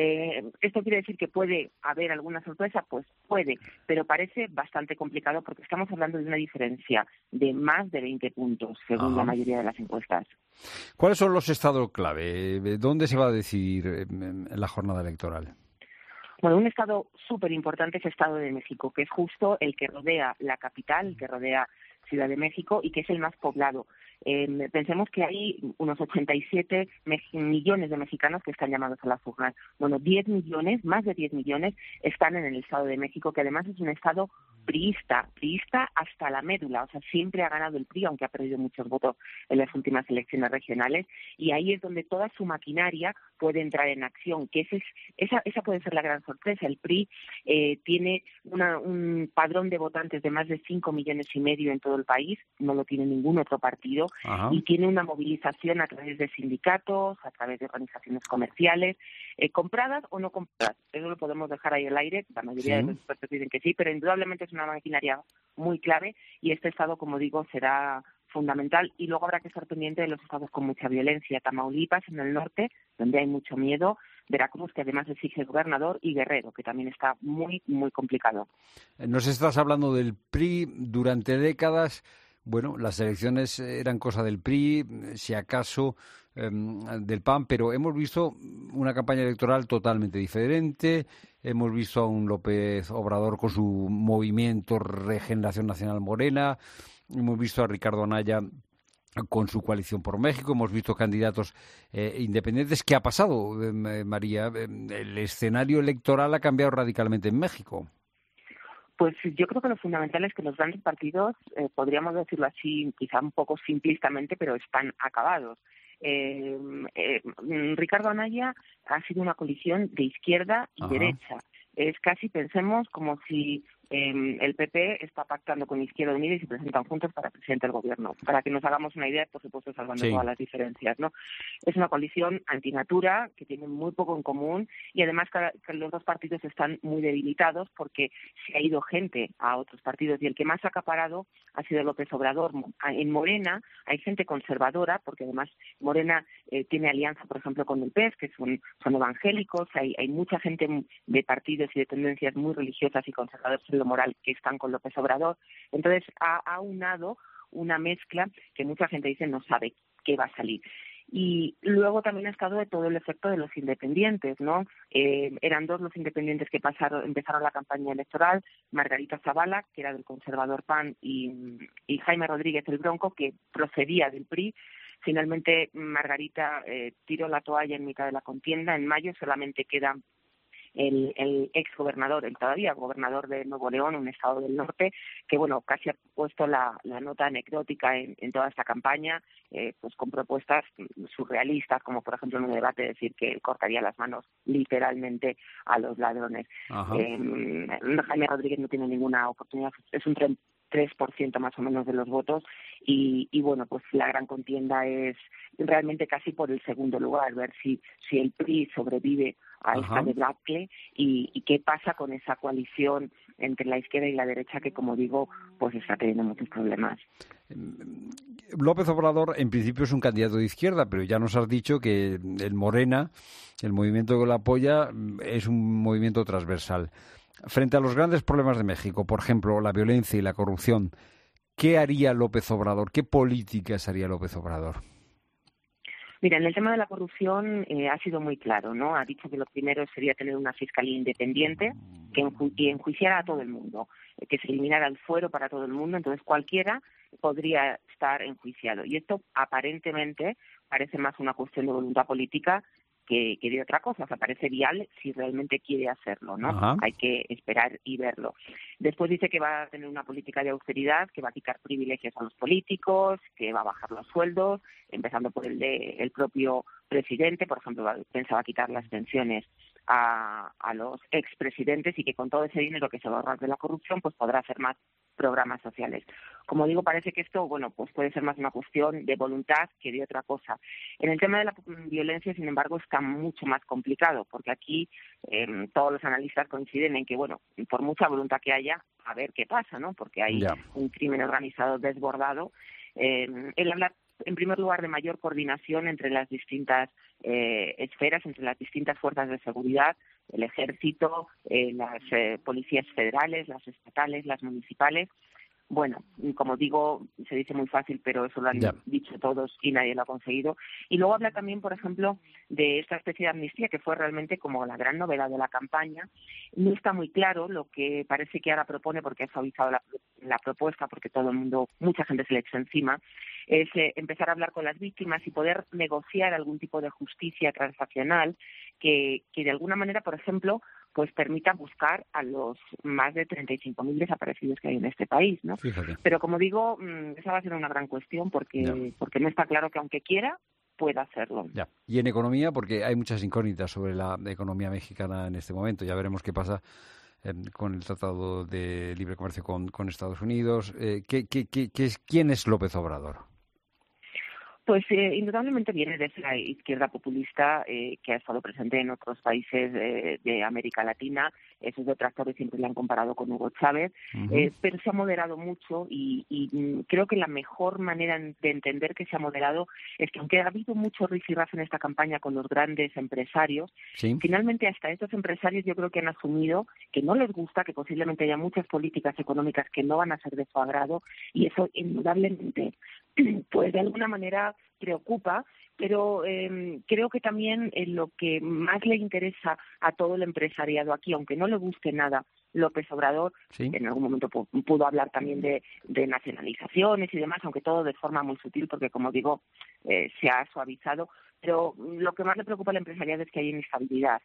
¿Esto quiere decir que puede haber alguna sorpresa? Pues puede, pero parece bastante complicado porque estamos hablando de una diferencia de más de 20 puntos, según la mayoría de las encuestas. ¿Cuáles son los estados clave? ¿Dónde se va a decidir en la jornada electoral? Bueno, un estado súper importante es el Estado de México, que es justo el que rodea la capital, el que rodea Ciudad de México y que es el más poblado. Pensemos que hay unos 87 millones de mexicanos que están llamados a las urnas. Bueno, 10 millones, más de 10 millones, están en el Estado de México, que además es un estado priista hasta la médula. O sea, siempre ha ganado el PRI, aunque ha perdido muchos votos en las últimas elecciones regionales. Y ahí es donde toda su maquinaria puede entrar en acción, que esa puede ser la gran sorpresa. El PRI tiene un padrón de votantes de más de 5,5 millones en todo el país, no lo tiene ningún otro partido. Ajá. Y tiene una movilización a través de sindicatos, a través de organizaciones comerciales, compradas o no compradas. Eso lo podemos dejar ahí al aire, la mayoría de los expertos dicen que sí, pero indudablemente es una maquinaria muy clave y este estado, como digo, será fundamental. Y luego habrá que estar pendiente de los estados con mucha violencia. Tamaulipas, en el norte, donde hay mucho miedo. Veracruz, que además exige gobernador, y Guerrero, que también está muy, muy complicado. Nos estás hablando del PRI durante décadas. Bueno, las elecciones eran cosa del PRI, si acaso del PAN, pero hemos visto una campaña electoral totalmente diferente. Hemos visto a un López Obrador con su movimiento Regeneración Nacional Morena. Hemos visto a Ricardo Anaya con su coalición por México. Hemos visto candidatos independientes. ¿Qué ha pasado, María? El escenario electoral ha cambiado radicalmente en México. Pues yo creo que lo fundamental es que los grandes partidos, podríamos decirlo así, quizá un poco simplistamente, pero están acabados. Ricardo Anaya ha sido una coalición de izquierda y derecha. Es casi, pensemos, como si el PP está pactando con Izquierda Unida y se presentan juntos para presidente del gobierno. Para que nos hagamos una idea, por supuesto, salvando todas las diferencias, ¿no? Es una coalición antinatura que tiene muy poco en común y además que los dos partidos están muy debilitados porque se ha ido gente a otros partidos y el que más ha acaparado ha sido López Obrador. En Morena hay gente conservadora porque además Morena tiene alianza, por ejemplo, con el PES, que son evangélicos. Hay mucha gente de partidos y de tendencias muy religiosas y conservadoras en lo moral que están con López Obrador. Entonces ha unado una mezcla que mucha gente dice no sabe qué va a salir. Y luego también ha estado de todo el efecto de los independientes, ¿no? Eran dos los independientes que empezaron la campaña electoral, Margarita Zavala, que era del conservador PAN, y Jaime Rodríguez el Bronco, que procedía del PRI. Finalmente Margarita tiró la toalla en mitad de la contienda. En mayo solamente queda el ex gobernador, el todavía gobernador de Nuevo León, un estado del norte, que bueno, casi ha puesto la nota anecdótica en toda esta campaña, pues con propuestas surrealistas, como por ejemplo en un debate decir que cortaría las manos literalmente a los ladrones. Jaime Rodríguez no tiene ninguna oportunidad, es un 3% más o menos de los votos y bueno, pues la gran contienda es realmente casi por el segundo lugar, ver si el PRI sobrevive a esta debacle y qué pasa con esa coalición entre la izquierda y la derecha que, como digo, pues está teniendo muchos problemas. López Obrador en principio es un candidato de izquierda, pero ya nos has dicho que el Morena, el movimiento que lo apoya, es un movimiento transversal. Frente a los grandes problemas de México, por ejemplo, la violencia y la corrupción, ¿qué haría López Obrador? ¿Qué políticas haría López Obrador? Mira, en el tema de la corrupción ha sido muy claro, ¿no? Ha dicho que lo primero sería tener una fiscalía independiente que enjuiciara a todo el mundo, que se eliminara el fuero para todo el mundo, entonces cualquiera podría estar enjuiciado. Y esto aparentemente parece más una cuestión de voluntad política que de otra cosa, o sea, parece viable si realmente quiere hacerlo, ¿no? Hay que esperar y verlo. Después dice que va a tener una política de austeridad, que va a quitar privilegios a los políticos, que va a bajar los sueldos, empezando por el propio presidente, por ejemplo, pensaba quitar las pensiones a los expresidentes y que con todo ese dinero que se va a ahorrar de la corrupción, pues podrá hacer más programas sociales. Como digo, parece que esto, bueno, pues puede ser más una cuestión de voluntad que de otra cosa. En el tema de la violencia, sin embargo, está mucho más complicado, porque aquí todos los analistas coinciden en que, bueno, por mucha voluntad que haya, a ver qué pasa, ¿no? Porque hay un crimen organizado desbordado. Él habla, en primer lugar, de mayor coordinación entre las distintas esferas, entre las distintas fuerzas de seguridad, el ejército, las policías federales, las estatales, las municipales. Bueno, como digo, se dice muy fácil, pero eso lo han dicho todos y nadie lo ha conseguido. Y luego habla también, por ejemplo, de esta especie de amnistía que fue realmente como la gran novedad de la campaña. No está muy claro lo que parece que ahora propone, porque ha suavizado la propuesta, porque todo el mundo, mucha gente se le echa encima, es empezar a hablar con las víctimas y poder negociar algún tipo de justicia transaccional que de alguna manera, por ejemplo, pues permita buscar a los más de 35.000 desaparecidos que hay en este país, ¿no? Fíjate. Pero como digo, esa va a ser una gran cuestión porque no está claro que aunque quiera, pueda hacerlo. Ya. Y en economía, porque hay muchas incógnitas sobre la economía mexicana en este momento. Ya veremos qué pasa con el Tratado de Libre Comercio con Estados Unidos. ¿Quién es López Obrador? Pues indudablemente viene de esa izquierda populista que ha estado presente en otros países de América Latina. Sus detractores siempre le han comparado con Hugo Chávez, pero se ha moderado mucho y creo que la mejor manera de entender que se ha moderado es que aunque ha habido mucho rifirrafe en esta campaña con los grandes empresarios, finalmente hasta estos empresarios yo creo que han asumido que no les gusta, que posiblemente haya muchas políticas económicas que no van a ser de su agrado, y eso indudablemente pues de alguna manera preocupa, pero creo que también lo que más le interesa a todo el empresariado aquí, aunque no le guste nada López Obrador, en algún momento pudo hablar también de nacionalizaciones y demás, aunque todo de forma muy sutil, porque como digo, se ha suavizado, pero lo que más le preocupa al empresariado es que hay inestabilidad.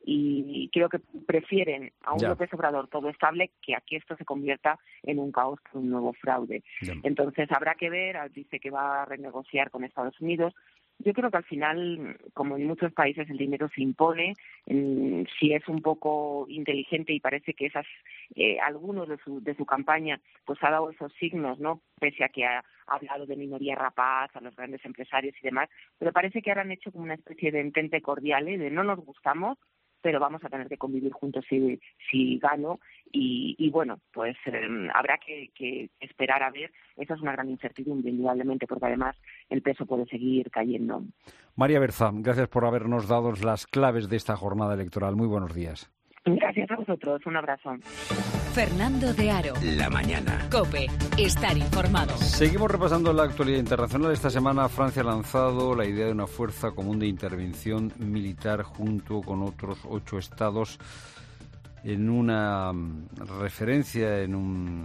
Y creo que prefieren a un López Obrador todo estable que a que esto se convierta en un caos por un nuevo fraude. Entonces habrá que ver, dice que va a renegociar con Estados Unidos. Yo creo que al final, como en muchos países, el dinero se impone. Si es un poco inteligente, y parece que algunos de su campaña pues ha dado esos signos, ¿no? Pese a que ha hablado de minoría rapaz, a los grandes empresarios y demás, pero parece que ahora han hecho como una especie de entente cordial, de no nos gustamos, pero vamos a tener que convivir juntos si gano, y bueno, pues habrá que esperar a ver. Esa es una gran incertidumbre, indudablemente, porque además el peso puede seguir cayendo. María Berza, gracias por habernos dado las claves de esta jornada electoral. Muy buenos días. Gracias a vosotros, un abrazo. Fernando de Aro. La mañana. COPE. Estar informado. Seguimos repasando la actualidad internacional. Esta semana Francia ha lanzado la idea de una fuerza común de intervención militar junto con otros 8 estados en una referencia en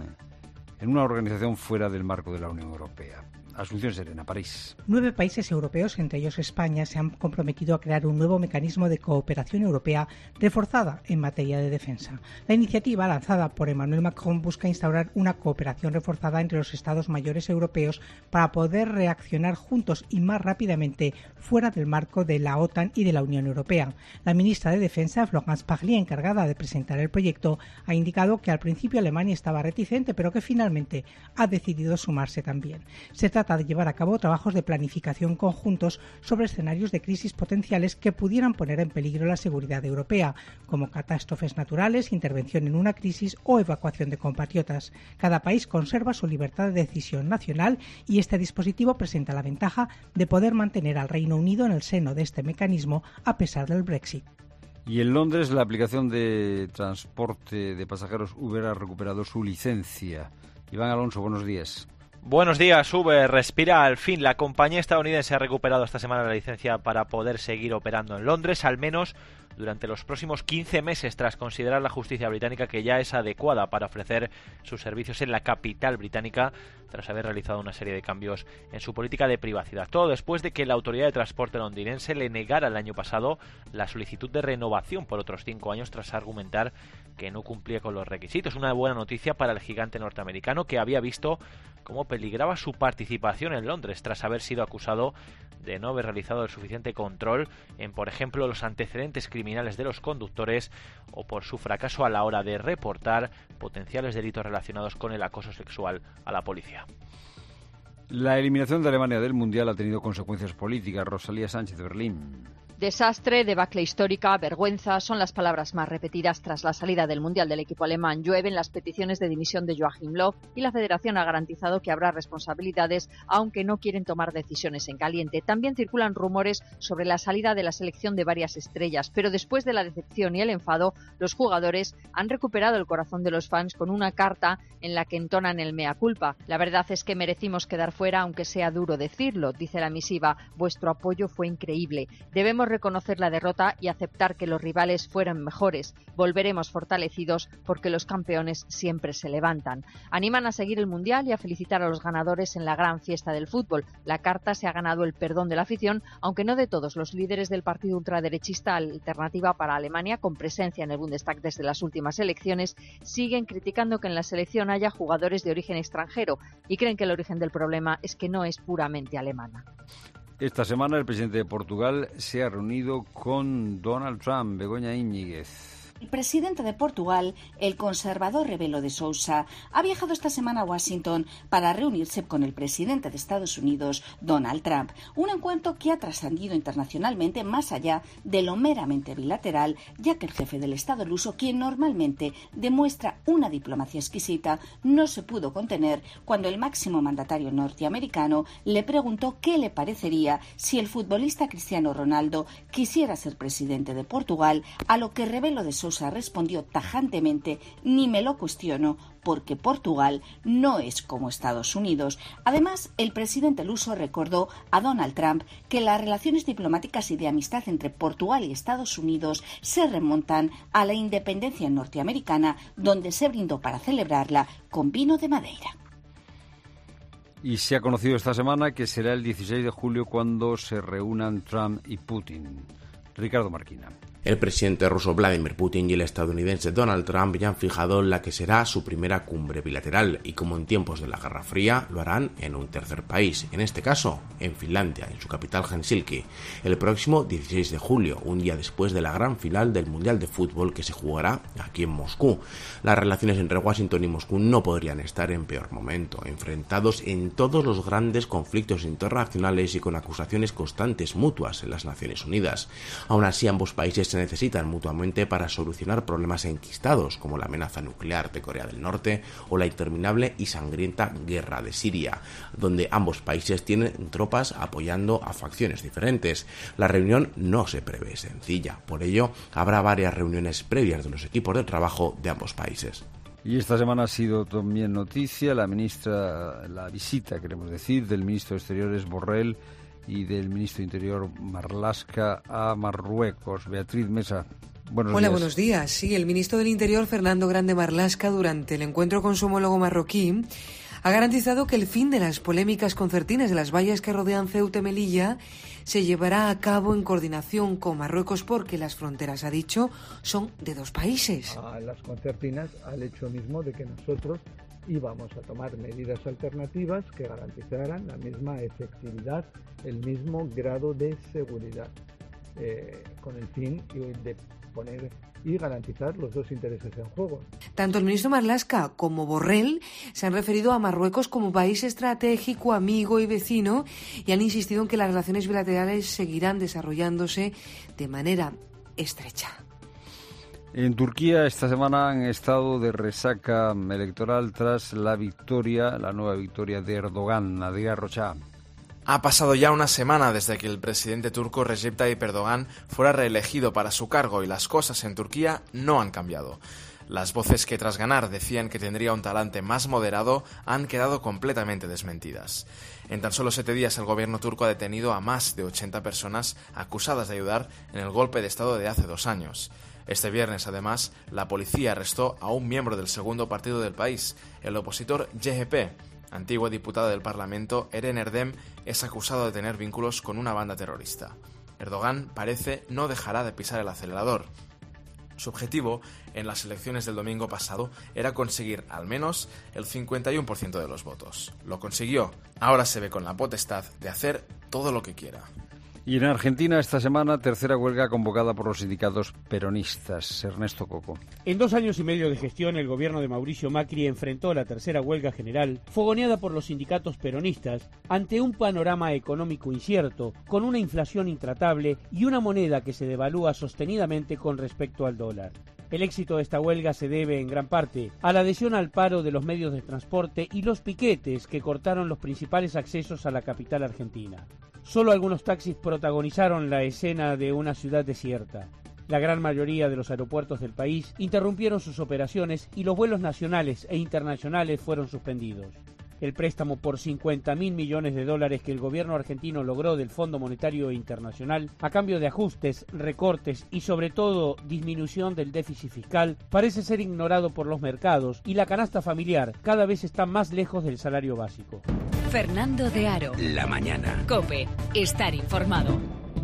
una organización fuera del marco de la Unión Europea. Asunción Serena, París. 9 países europeos, entre ellos España, se han comprometido a crear un nuevo mecanismo de cooperación europea reforzada en materia de defensa. La iniciativa, lanzada por Emmanuel Macron, busca instaurar una cooperación reforzada entre los Estados mayores europeos para poder reaccionar juntos y más rápidamente fuera del marco de la OTAN y de la Unión Europea. La ministra de Defensa, Florence Parly, encargada de presentar el proyecto, ha indicado que al principio Alemania estaba reticente, pero que finalmente ha decidido sumarse también. Se trata de llevar a cabo trabajos de planificación conjuntos sobre escenarios de crisis potenciales que pudieran poner en peligro la seguridad europea, como catástrofes naturales, intervención en una crisis o evacuación de compatriotas. Cada país conserva su libertad de decisión nacional y este dispositivo presenta la ventaja de poder mantener al Reino Unido en el seno de este mecanismo a pesar del Brexit. Y en Londres, la aplicación de transporte de pasajeros Uber ha recuperado su licencia. Iván Alonso, buenos días. Buenos días, Uber respira al fin. La compañía estadounidense ha recuperado esta semana la licencia para poder seguir operando en Londres, al menos durante los próximos 15 meses, tras considerar la justicia británica que ya es adecuada para ofrecer sus servicios en la capital británica, tras haber realizado una serie de cambios en su política de privacidad. Todo después de que la Autoridad de Transporte londinense le negara el año pasado la solicitud de renovación por otros 5 años tras argumentar que no cumplía con los requisitos. Una buena noticia para el gigante norteamericano, que había visto cómo peligraba su participación en Londres tras haber sido acusado de no haber realizado el suficiente control en, por ejemplo, los antecedentes criminales de los conductores o por su fracaso a la hora de reportar potenciales delitos relacionados con el acoso sexual a la policía. La eliminación de Alemania del Mundial ha tenido consecuencias políticas. Rosalía Sánchez, Berlín. Desastre, debacle histórica, vergüenza son las palabras más repetidas tras la salida del Mundial del equipo alemán. Llueven las peticiones de dimisión de Joachim Löw y la Federación ha garantizado que habrá responsabilidades, aunque no quieren tomar decisiones en caliente. También circulan rumores sobre la salida de la selección de varias estrellas, pero después de la decepción y el enfado, los jugadores han recuperado el corazón de los fans con una carta en la que entonan el mea culpa. La verdad es que merecimos quedar fuera, aunque sea duro decirlo, dice la misiva. Vuestro apoyo fue increíble. Debemos reconocer la derrota y aceptar que los rivales fueron mejores. Volveremos fortalecidos porque los campeones siempre se levantan. Animan a seguir el Mundial y a felicitar a los ganadores en la gran fiesta del fútbol. La carta se ha ganado el perdón de la afición, aunque no de todos. Los líderes del partido ultraderechista Alternativa para Alemania, con presencia en el Bundestag desde las últimas elecciones, siguen criticando que en la selección haya jugadores de origen extranjero y creen que el origen del problema es que no es puramente alemana. Esta semana el presidente de Portugal se ha reunido con Donald Trump. Begoña Íñiguez. El presidente de Portugal, el conservador Rebelo de Sousa, ha viajado esta semana a Washington para reunirse con el presidente de Estados Unidos, Donald Trump, un encuentro que ha trascendido internacionalmente más allá de lo meramente bilateral, ya que el jefe del Estado luso, quien normalmente demuestra una diplomacia exquisita, no se pudo contener cuando el máximo mandatario norteamericano le preguntó qué le parecería si el futbolista Cristiano Ronaldo quisiera ser presidente de Portugal, a lo que Rebelo de Sousa respondió tajantemente: ni me lo cuestiono, porque Portugal no es como Estados Unidos. Además, el presidente luso recordó a Donald Trump que las relaciones diplomáticas y de amistad entre Portugal y Estados Unidos se remontan a la independencia norteamericana, donde se brindó para celebrarla con vino de Madeira. Y se ha conocido esta semana que será el 16 de julio cuando se reúnan Trump y Putin. Ricardo Marquina. El presidente ruso Vladimir Putin y el estadounidense Donald Trump ya han fijado la que será su primera cumbre bilateral y, como en tiempos de la Guerra Fría, lo harán en un tercer país, en este caso en Finlandia, en su capital Helsinki, el próximo 16 de julio, un día después de la gran final del Mundial de Fútbol que se jugará aquí en Moscú. Las relaciones entre Washington y Moscú no podrían estar en peor momento, enfrentados en todos los grandes conflictos internacionales y con acusaciones constantes mutuas en las Naciones Unidas. Aún así, ambos países se necesitan mutuamente para solucionar problemas enquistados como la amenaza nuclear de Corea del Norte o la interminable y sangrienta guerra de Siria, donde ambos países tienen tropas apoyando a facciones diferentes. La reunión no se prevé sencilla, por ello habrá varias reuniones previas de los equipos de trabajo de ambos países. Y esta semana ha sido también noticia la visita, queremos decir, del ministro de Exteriores Borrell y del ministro de Interior Marlaska a Marruecos. Beatriz Mesa, buenos días. Hola, buenos días. Sí, el ministro del Interior, Fernando Grande Marlaska, durante el encuentro con su homólogo marroquí, ha garantizado que el fin de las polémicas concertinas de las vallas que rodean Ceuta y Melilla se llevará a cabo en coordinación con Marruecos porque las fronteras, ha dicho, son de dos países. A las concertinas, al hecho mismo de que nosotros íbamos a tomar medidas alternativas que garantizaran la misma efectividad, el mismo grado de seguridad, con el fin de poner y garantizar los dos intereses en juego. Tanto el ministro Marlaska como Borrell se han referido a Marruecos como país estratégico, amigo y vecino y han insistido en que las relaciones bilaterales seguirán desarrollándose de manera estrecha. En Turquía esta semana han estado de resaca electoral tras la nueva victoria de Erdogan. Nadia Rocha. Ha pasado ya una semana desde que el presidente turco Recep Tayyip Erdogan fuera reelegido para su cargo y las cosas en Turquía no han cambiado. Las voces que tras ganar decían que tendría un talante más moderado han quedado completamente desmentidas. En tan solo 7 días el gobierno turco ha detenido a más de 80 personas acusadas de ayudar en el golpe de estado de hace 2 años. Este viernes, además, la policía arrestó a un miembro del segundo partido del país, el opositor CHP. Antiguo diputado del Parlamento, Eren Erdem es acusado de tener vínculos con una banda terrorista. Erdogan parece no dejará de pisar el acelerador. Su objetivo en las elecciones del domingo pasado era conseguir al menos el 51% de los votos. Lo consiguió. Ahora se ve con la potestad de hacer todo lo que quiera. Y en Argentina esta semana, tercera huelga convocada por los sindicatos peronistas. Ernesto Coco. En 2 años y medio de gestión, el gobierno de Mauricio Macri enfrentó la tercera huelga general, fogoneada por los sindicatos peronistas, ante un panorama económico incierto, con una inflación intratable y una moneda que se devalúa sostenidamente con respecto al dólar. El éxito de esta huelga se debe en gran parte a la adhesión al paro de los medios de transporte y los piquetes que cortaron los principales accesos a la capital argentina. Solo algunos taxis protagonizaron la escena de una ciudad desierta. La gran mayoría de los aeropuertos del país interrumpieron sus operaciones y los vuelos nacionales e internacionales fueron suspendidos. El préstamo por $50.000 millones que el gobierno argentino logró del Fondo Monetario Internacional a cambio de ajustes, recortes y sobre todo disminución del déficit fiscal parece ser ignorado por los mercados y la canasta familiar cada vez está más lejos del salario básico. Fernando de Aro. La mañana. COPE. Estar informado.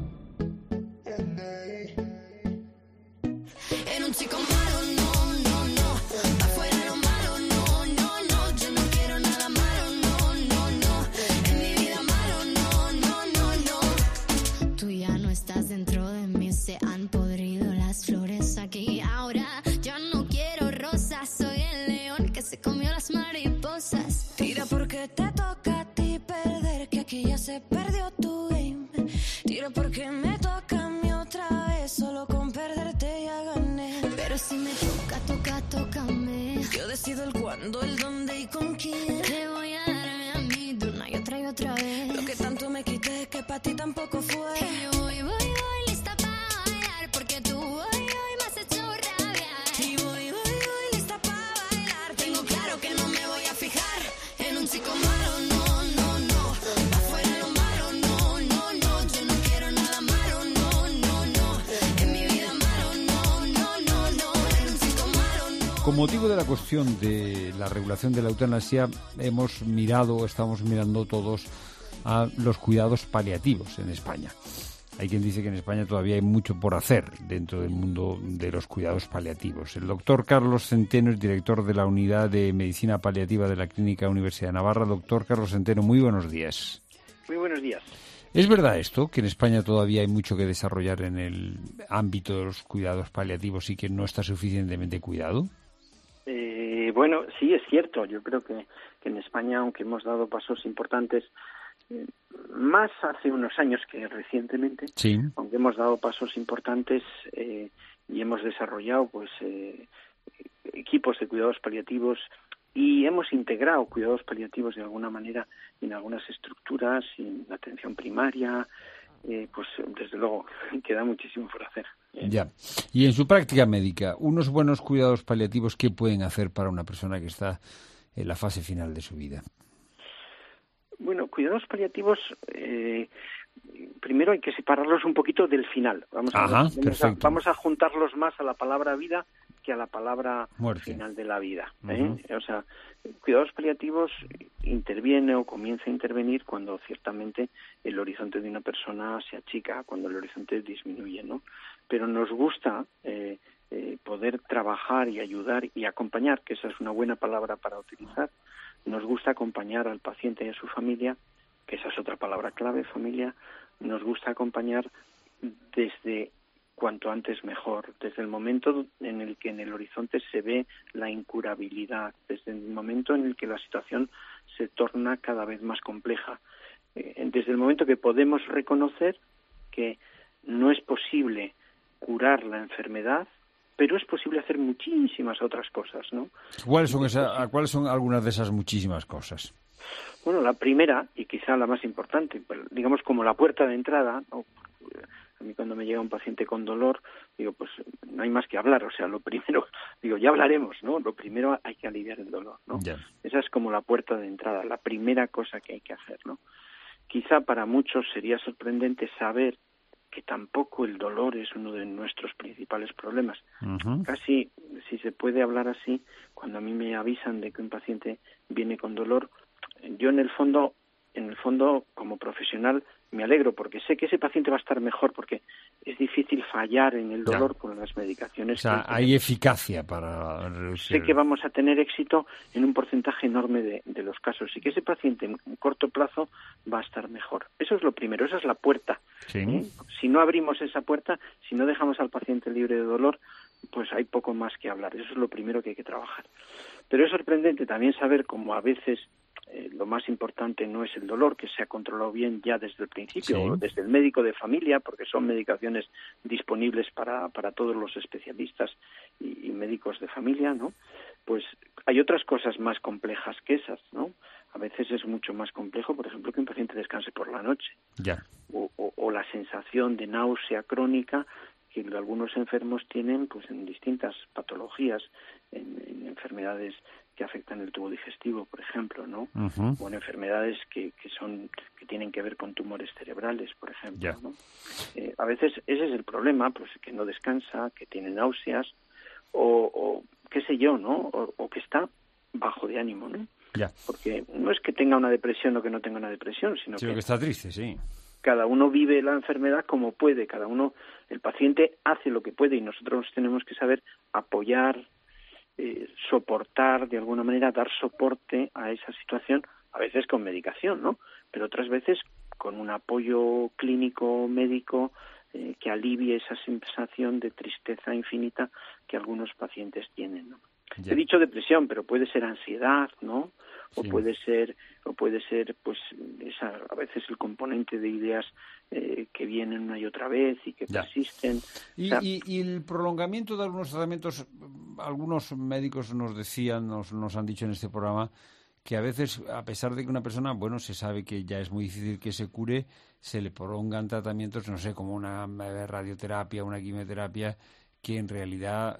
En un chico malo, no. Afuera lo malo, no. Yo no quiero nada malo, no. En mi vida malo, no. Tú ya no estás dentro de mí, se han podrido las flores aquí ahora. se perdió tu game. Tiro porque me toca a mí otra vez. Solo con perderte ya gané. Pero si me toca, tócame. Yo decido el cuándo, el dónde y con quién. Te voy a darme a mí de una y otra vez. Lo que tanto me quité que para ti tampoco fue. Y yo voy, lista para bailar. Porque tú hoy me has hecho rabiar. Y voy, lista para bailar. Tengo claro que no me voy a fijar en un chico malo, no. Afuera lo malo, no. Yo no quiero nada malo, no. En mi vida malo, no. En un chico malo, no. Con motivo de la cuestión de la regulación de la eutanasia, estamos mirando todos a los cuidados paliativos en España. Hay quien dice que en España todavía hay mucho por hacer dentro del mundo de los cuidados paliativos. El doctor Carlos Centeno es director de la Unidad de Medicina Paliativa de la Clínica Universidad de Navarra. Doctor Carlos Centeno, muy buenos días. Muy buenos días. ¿Es verdad esto, que en España todavía hay mucho que desarrollar en el ámbito de los cuidados paliativos y que no está suficientemente cuidado? Bueno, sí, es cierto. Yo creo que en España, aunque hemos dado pasos importantes, más hace unos años que recientemente, sí, aunque hemos dado pasos importantes y hemos desarrollado equipos de cuidados paliativos y hemos integrado cuidados paliativos de alguna manera en algunas estructuras, en la atención primaria, pues desde luego queda muchísimo por hacer. Ya. Y en su práctica médica, unos buenos cuidados paliativos, ¿qué pueden hacer para una persona que está en la fase final de su vida? Bueno, cuidados paliativos, primero hay que separarlos un poquito del final. Vamos a juntarlos más a la palabra vida que a la palabra muerte, final de la vida. Uh-huh. O sea, cuidados paliativos interviene o comienza a intervenir cuando ciertamente el horizonte de una persona se achica, cuando el horizonte disminuye, ¿no? Pero nos gusta poder trabajar y ayudar y acompañar, que esa es una buena palabra para utilizar. Nos gusta acompañar al paciente y a su familia, que esa es otra palabra clave, familia. Nos gusta acompañar desde cuanto antes mejor, desde el momento en el que en el horizonte se ve la incurabilidad, desde el momento en el que la situación se torna cada vez más compleja, desde el momento que podemos reconocer que no es posible curar la enfermedad, pero es posible hacer muchísimas otras cosas, ¿no? ¿Cuáles son algunas de esas muchísimas cosas? Bueno, la primera, y quizá la más importante, digamos como la puerta de entrada, ¿no? A mí cuando me llega un paciente con dolor, digo, pues no hay más que hablar, o sea, lo primero, digo, ya hablaremos, ¿no? Lo primero hay que aliviar el dolor, ¿no? Yeah. Esa es como la puerta de entrada, la primera cosa que hay que hacer, ¿no? Quizá para muchos sería sorprendente saber que tampoco el dolor es uno de nuestros principales problemas. Uh-huh. Casi, si se puede hablar así, cuando a mí me avisan de que un paciente viene con dolor, yo en el fondo, como profesional, me alegro porque sé que ese paciente va a estar mejor porque es difícil fallar en el dolor con las medicaciones. O sea, hay eficacia para reducir. Sé que vamos a tener éxito en un porcentaje enorme de los casos y que ese paciente en corto plazo va a estar mejor. Eso es lo primero, esa es la puerta. Sí. Si no abrimos esa puerta, si no dejamos al paciente libre de dolor, pues hay poco más que hablar. Eso es lo primero que hay que trabajar. Pero es sorprendente también saber cómo a veces lo más importante no es el dolor, que se ha controlado bien ya desde el principio, sí, desde el médico de familia, porque son medicaciones disponibles para todos los especialistas y médicos de familia, ¿no? Pues hay otras cosas más complejas que esas, ¿no? A veces es mucho más complejo, por ejemplo, que un paciente descanse por la noche. Ya. O la sensación de náusea crónica que algunos enfermos tienen pues en distintas patologías, en enfermedades que afectan el tubo digestivo, por ejemplo, ¿no? Uh-huh. O en enfermedades que tienen que ver con tumores cerebrales, por ejemplo, ¿no? A veces ese es el problema, pues que no descansa, que tiene náuseas, o qué sé yo, ¿no? O que está bajo de ánimo, ¿no? Ya. Porque no es que tenga una depresión o que no tenga una depresión, sino que está triste, sí. Cada uno vive la enfermedad como puede, el paciente hace lo que puede y nosotros tenemos que saber apoyar, soportar, de alguna manera, dar soporte a esa situación, a veces con medicación, ¿no? Pero otras veces con un apoyo clínico, médico, que alivie esa sensación de tristeza infinita que algunos pacientes tienen, ¿no? Ya. He dicho depresión, pero puede ser ansiedad, ¿no? o puede ser pues a veces el componente de ideas que vienen una y otra vez y que persisten. Y el prolongamiento de algunos tratamientos, algunos médicos nos decían, nos han dicho en este programa, que a veces, a pesar de que una persona, se sabe que ya es muy difícil que se cure, se le prolongan tratamientos, no sé, como una radioterapia, una quimioterapia, que en realidad,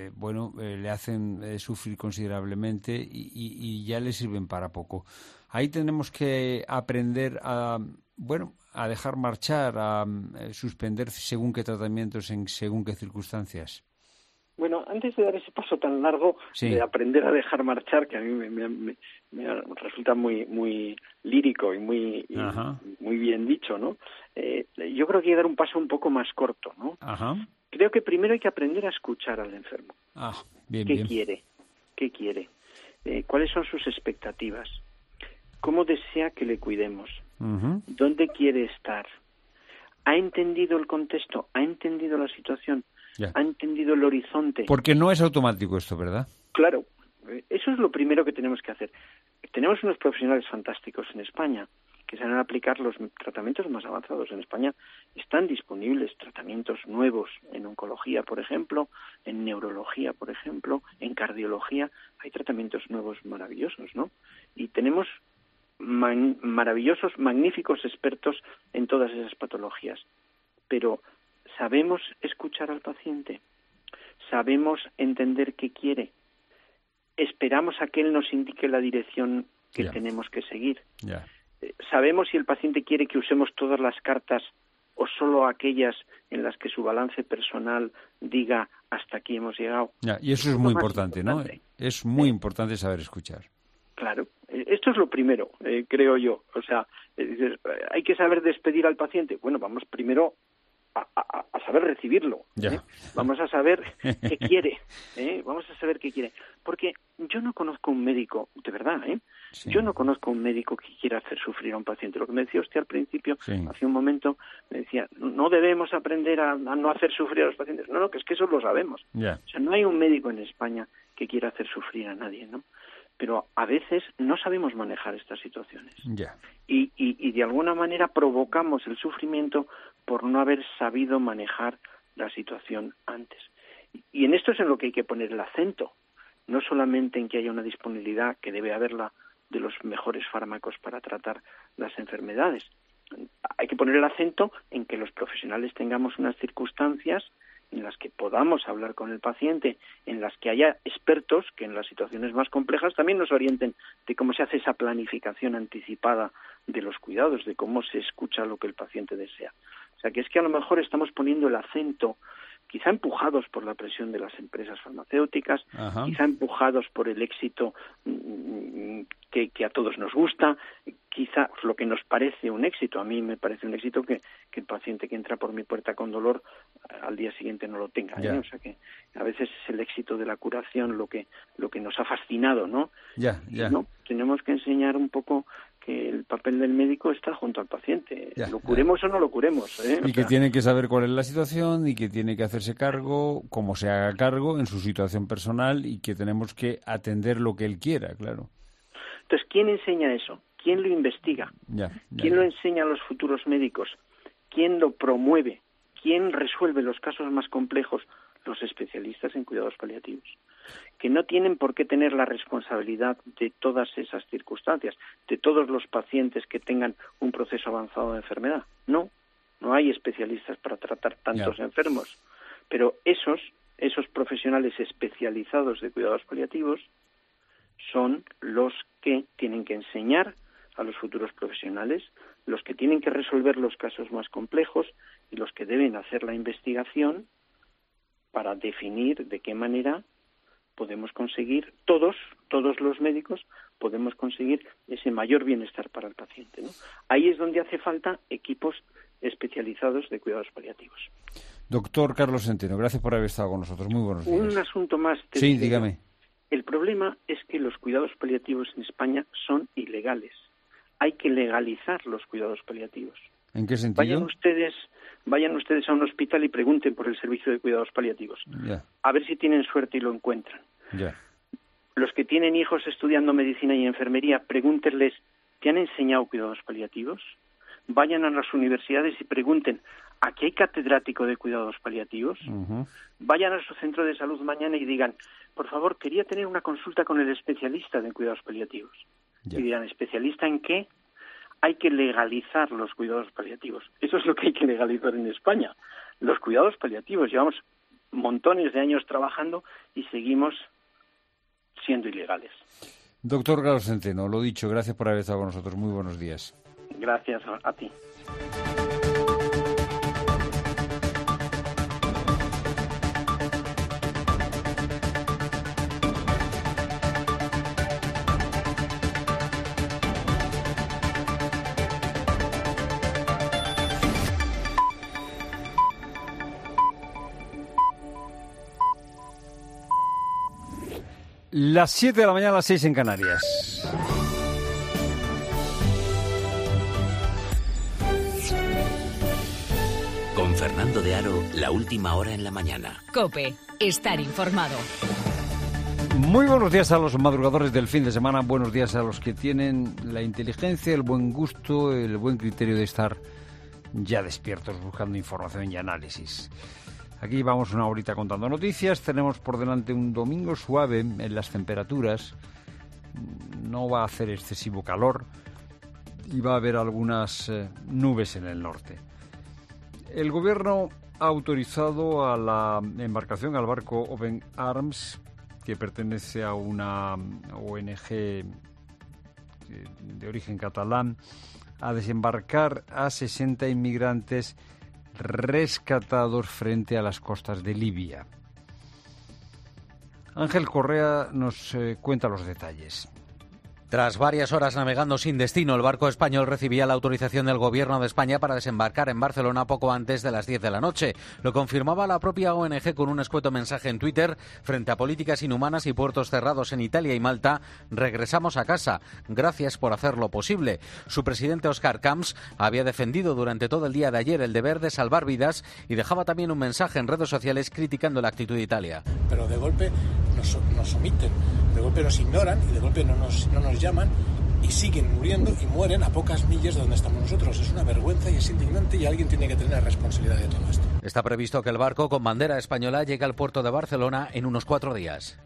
le hacen sufrir considerablemente y ya le sirven para poco. Ahí tenemos que aprender a dejar marchar, a suspender según qué tratamientos, en según qué circunstancias. Bueno, antes de dar ese paso tan largo de aprender a dejar marchar, que a mí me resulta muy lírico y muy bien dicho, ¿no? Yo creo que hay que dar un paso un poco más corto, ¿no? Ajá. Creo que primero hay que aprender a escuchar al enfermo. ¿Qué quiere? ¿Qué quiere? ¿Cuáles son sus expectativas? ¿Cómo desea que le cuidemos? ¿Dónde quiere estar? ¿Ha entendido el contexto? ¿Ha entendido la situación? ¿Ha entendido el horizonte? Porque no es automático esto, ¿verdad? Claro, eso es lo primero que tenemos que hacer. Tenemos unos profesionales fantásticos en España que saben aplicar los tratamientos más avanzados. En España están disponibles tratamientos nuevos en oncología, por ejemplo, en neurología, por ejemplo, en cardiología. Hay tratamientos nuevos maravillosos, ¿no? Y tenemos maravillosos, magníficos expertos en todas esas patologías. Pero ¿sabemos escuchar al paciente? ¿Sabemos entender qué quiere? ¿Esperamos a que él nos indique la dirección que tenemos que seguir? ¿Sabemos si el paciente quiere que usemos todas las cartas o solo aquellas en las que su balance personal diga hasta aquí hemos llegado? Y eso es muy importante, ¿no? Es muy importante saber escuchar. Claro, esto es lo primero, creo yo. O sea, hay que saber despedir al paciente. Bueno, vamos primero a saber recibirlo. Vamos a saber qué quiere. Vamos a saber qué quiere. Porque yo no conozco un médico, de verdad, yo no conozco un médico que quiera hacer sufrir a un paciente. Lo que me decía usted al principio, hace un momento, me decía, no debemos aprender a no hacer sufrir a los pacientes. No, que es que eso lo sabemos. O sea, no hay un médico en España que quiera hacer sufrir a nadie, ¿no? Pero a veces no sabemos manejar estas situaciones. Y de alguna manera provocamos el sufrimiento por no haber sabido manejar la situación antes. Y en esto es en lo que hay que poner el acento, no solamente en que haya una disponibilidad, que debe haberla, de los mejores fármacos para tratar las enfermedades. Hay que poner el acento en que los profesionales tengamos unas circunstancias en las que podamos hablar con el paciente, en las que haya expertos que en las situaciones más complejas también nos orienten de cómo se hace esa planificación anticipada de los cuidados, de cómo se escucha lo que el paciente desea. O sea, que es que a lo mejor estamos poniendo el acento, quizá empujados por la presión de las empresas farmacéuticas, quizá empujados por el éxito que a todos nos gusta, quizá lo que nos parece un éxito. A mí me parece un éxito que el paciente que entra por mi puerta con dolor al día siguiente no lo tenga. O sea que a veces es el éxito de la curación lo que nos ha fascinado, ¿no? No, tenemos que enseñar un poco que el papel del médico está junto al paciente. Lo curemos o no lo curemos. Y que tiene que saber cuál es la situación y que tiene que hacerse cargo, como se haga cargo en su situación personal, y que tenemos que atender lo que él quiera, claro. Entonces, ¿quién enseña eso? ¿Quién lo investiga? ¿Quién lo enseña a los futuros médicos? ¿Quién lo promueve? ¿Quién resuelve los casos más complejos? Los especialistas en cuidados paliativos, que no tienen por qué tener la responsabilidad de todas esas circunstancias, de todos los pacientes que tengan un proceso avanzado de enfermedad. No hay especialistas para tratar tantos enfermos, pero esos profesionales especializados de cuidados paliativos son los que tienen que enseñar a los futuros profesionales, los que tienen que resolver los casos más complejos y los que deben hacer la investigación para definir de qué manera podemos conseguir, todos los médicos, podemos conseguir ese mayor bienestar para el paciente, ¿no? Ahí es donde hace falta equipos especializados de cuidados paliativos. Doctor Carlos Centeno, gracias por haber estado con nosotros. Muy buenos días. Un asunto más. Sí, dígame. El problema es que los cuidados paliativos en España son ilegales. Hay que legalizar los cuidados paliativos. ¿En qué sentido? Vayan ustedes a un hospital y pregunten por el servicio de cuidados paliativos. A ver si tienen suerte y lo encuentran. Los que tienen hijos estudiando medicina y enfermería, pregúntenles, ¿te han enseñado cuidados paliativos? Vayan a las universidades y pregunten, ¿aquí hay catedrático de cuidados paliativos? Vayan a su centro de salud mañana y digan, por favor, quería tener una consulta con el especialista de cuidados paliativos. Y dirán, ¿especialista en qué? Hay que legalizar los cuidados paliativos. Eso es lo que hay que legalizar en España. Los cuidados paliativos. Llevamos montones de años trabajando y seguimos siendo ilegales. Doctor Carlos Centeno, lo dicho, gracias por haber estado con nosotros. Muy buenos días. Gracias a ti. Las 7 de la mañana, las 6 en Canarias. Con Fernando de Aro, la última hora en la mañana. COPE, estar informado. Muy buenos días a los madrugadores del fin de semana, buenos días a los que tienen la inteligencia, el buen gusto, el buen criterio de estar ya despiertos buscando información y análisis. Aquí vamos una horita contando noticias, tenemos por delante un domingo suave en las temperaturas, no va a hacer excesivo calor y va a haber algunas nubes en el norte. El gobierno ha autorizado a la embarcación, al barco Open Arms, que pertenece a una ONG de origen catalán, a desembarcar a 60 inmigrantes rescatados frente a las costas de Libia. Ángel Correa nos cuenta los detalles. Tras varias horas navegando sin destino, el barco español recibía la autorización del Gobierno de España para desembarcar en Barcelona poco antes de las 10 de la noche. Lo confirmaba la propia ONG con un escueto mensaje en Twitter: frente a políticas inhumanas y puertos cerrados en Italia y Malta, regresamos a casa. Gracias por hacerlo posible. Su presidente, Òscar Camps, había defendido durante todo el día de ayer el deber de salvar vidas y dejaba también un mensaje en redes sociales criticando la actitud de Italia. Pero de golpe nos omiten, de golpe nos ignoran y de golpe no nos llaman y siguen muriendo y mueren a pocas millas de donde estamos nosotros. Es una vergüenza y es indignante y alguien tiene que tener la responsabilidad de todo esto. Está previsto que el barco con bandera española llegue al puerto de Barcelona en unos 4 días.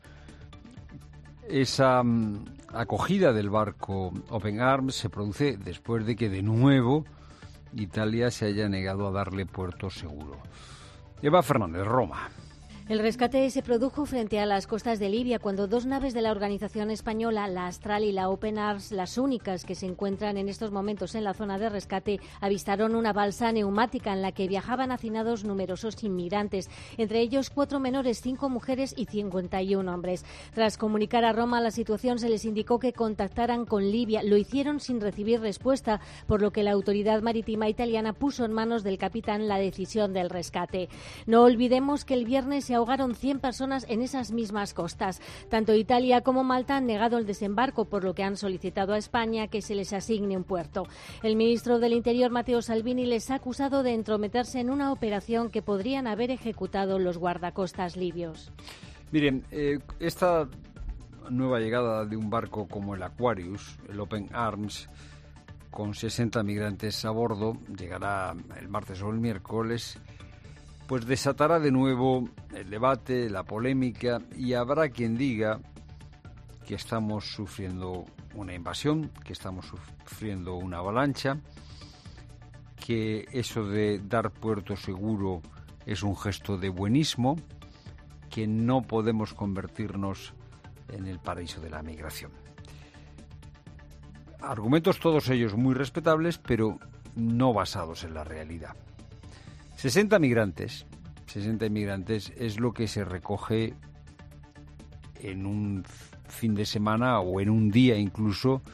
Esa acogida del barco Open Arms se produce después de que de nuevo Italia se haya negado a darle puerto seguro. Eva Fernández, Roma. El rescate se produjo frente a las costas de Libia cuando 2 naves de la organización española, la Astral y la Open Arms, las únicas que se encuentran en estos momentos en la zona de rescate, avistaron una balsa neumática en la que viajaban hacinados numerosos inmigrantes, entre ellos 4 menores, 5 mujeres y 51 hombres. Tras comunicar a Roma la situación, se les indicó que contactaran con Libia. Lo hicieron sin recibir respuesta, por lo que la autoridad marítima italiana puso en manos del capitán la decisión del rescate. No olvidemos que el viernes se ahogaron 100 personas en esas mismas costas. Tanto Italia como Malta han negado el desembarco, por lo que han solicitado a España que se les asigne un puerto. El ministro del Interior, Matteo Salvini, les ha acusado de entrometerse en una operación que podrían haber ejecutado los guardacostas libios. Miren, esta nueva llegada de un barco como el Aquarius, el Open Arms, con 60 migrantes a bordo, llegará el martes o el miércoles, pues desatará de nuevo el debate, la polémica, y habrá quien diga que estamos sufriendo una invasión, que estamos sufriendo una avalancha, que eso de dar puerto seguro es un gesto de buenismo, que no podemos convertirnos en el paraíso de la migración. Argumentos todos ellos muy respetables, pero no basados en la realidad. 60 inmigrantes es lo que se recoge en un fin de semana o en un día incluso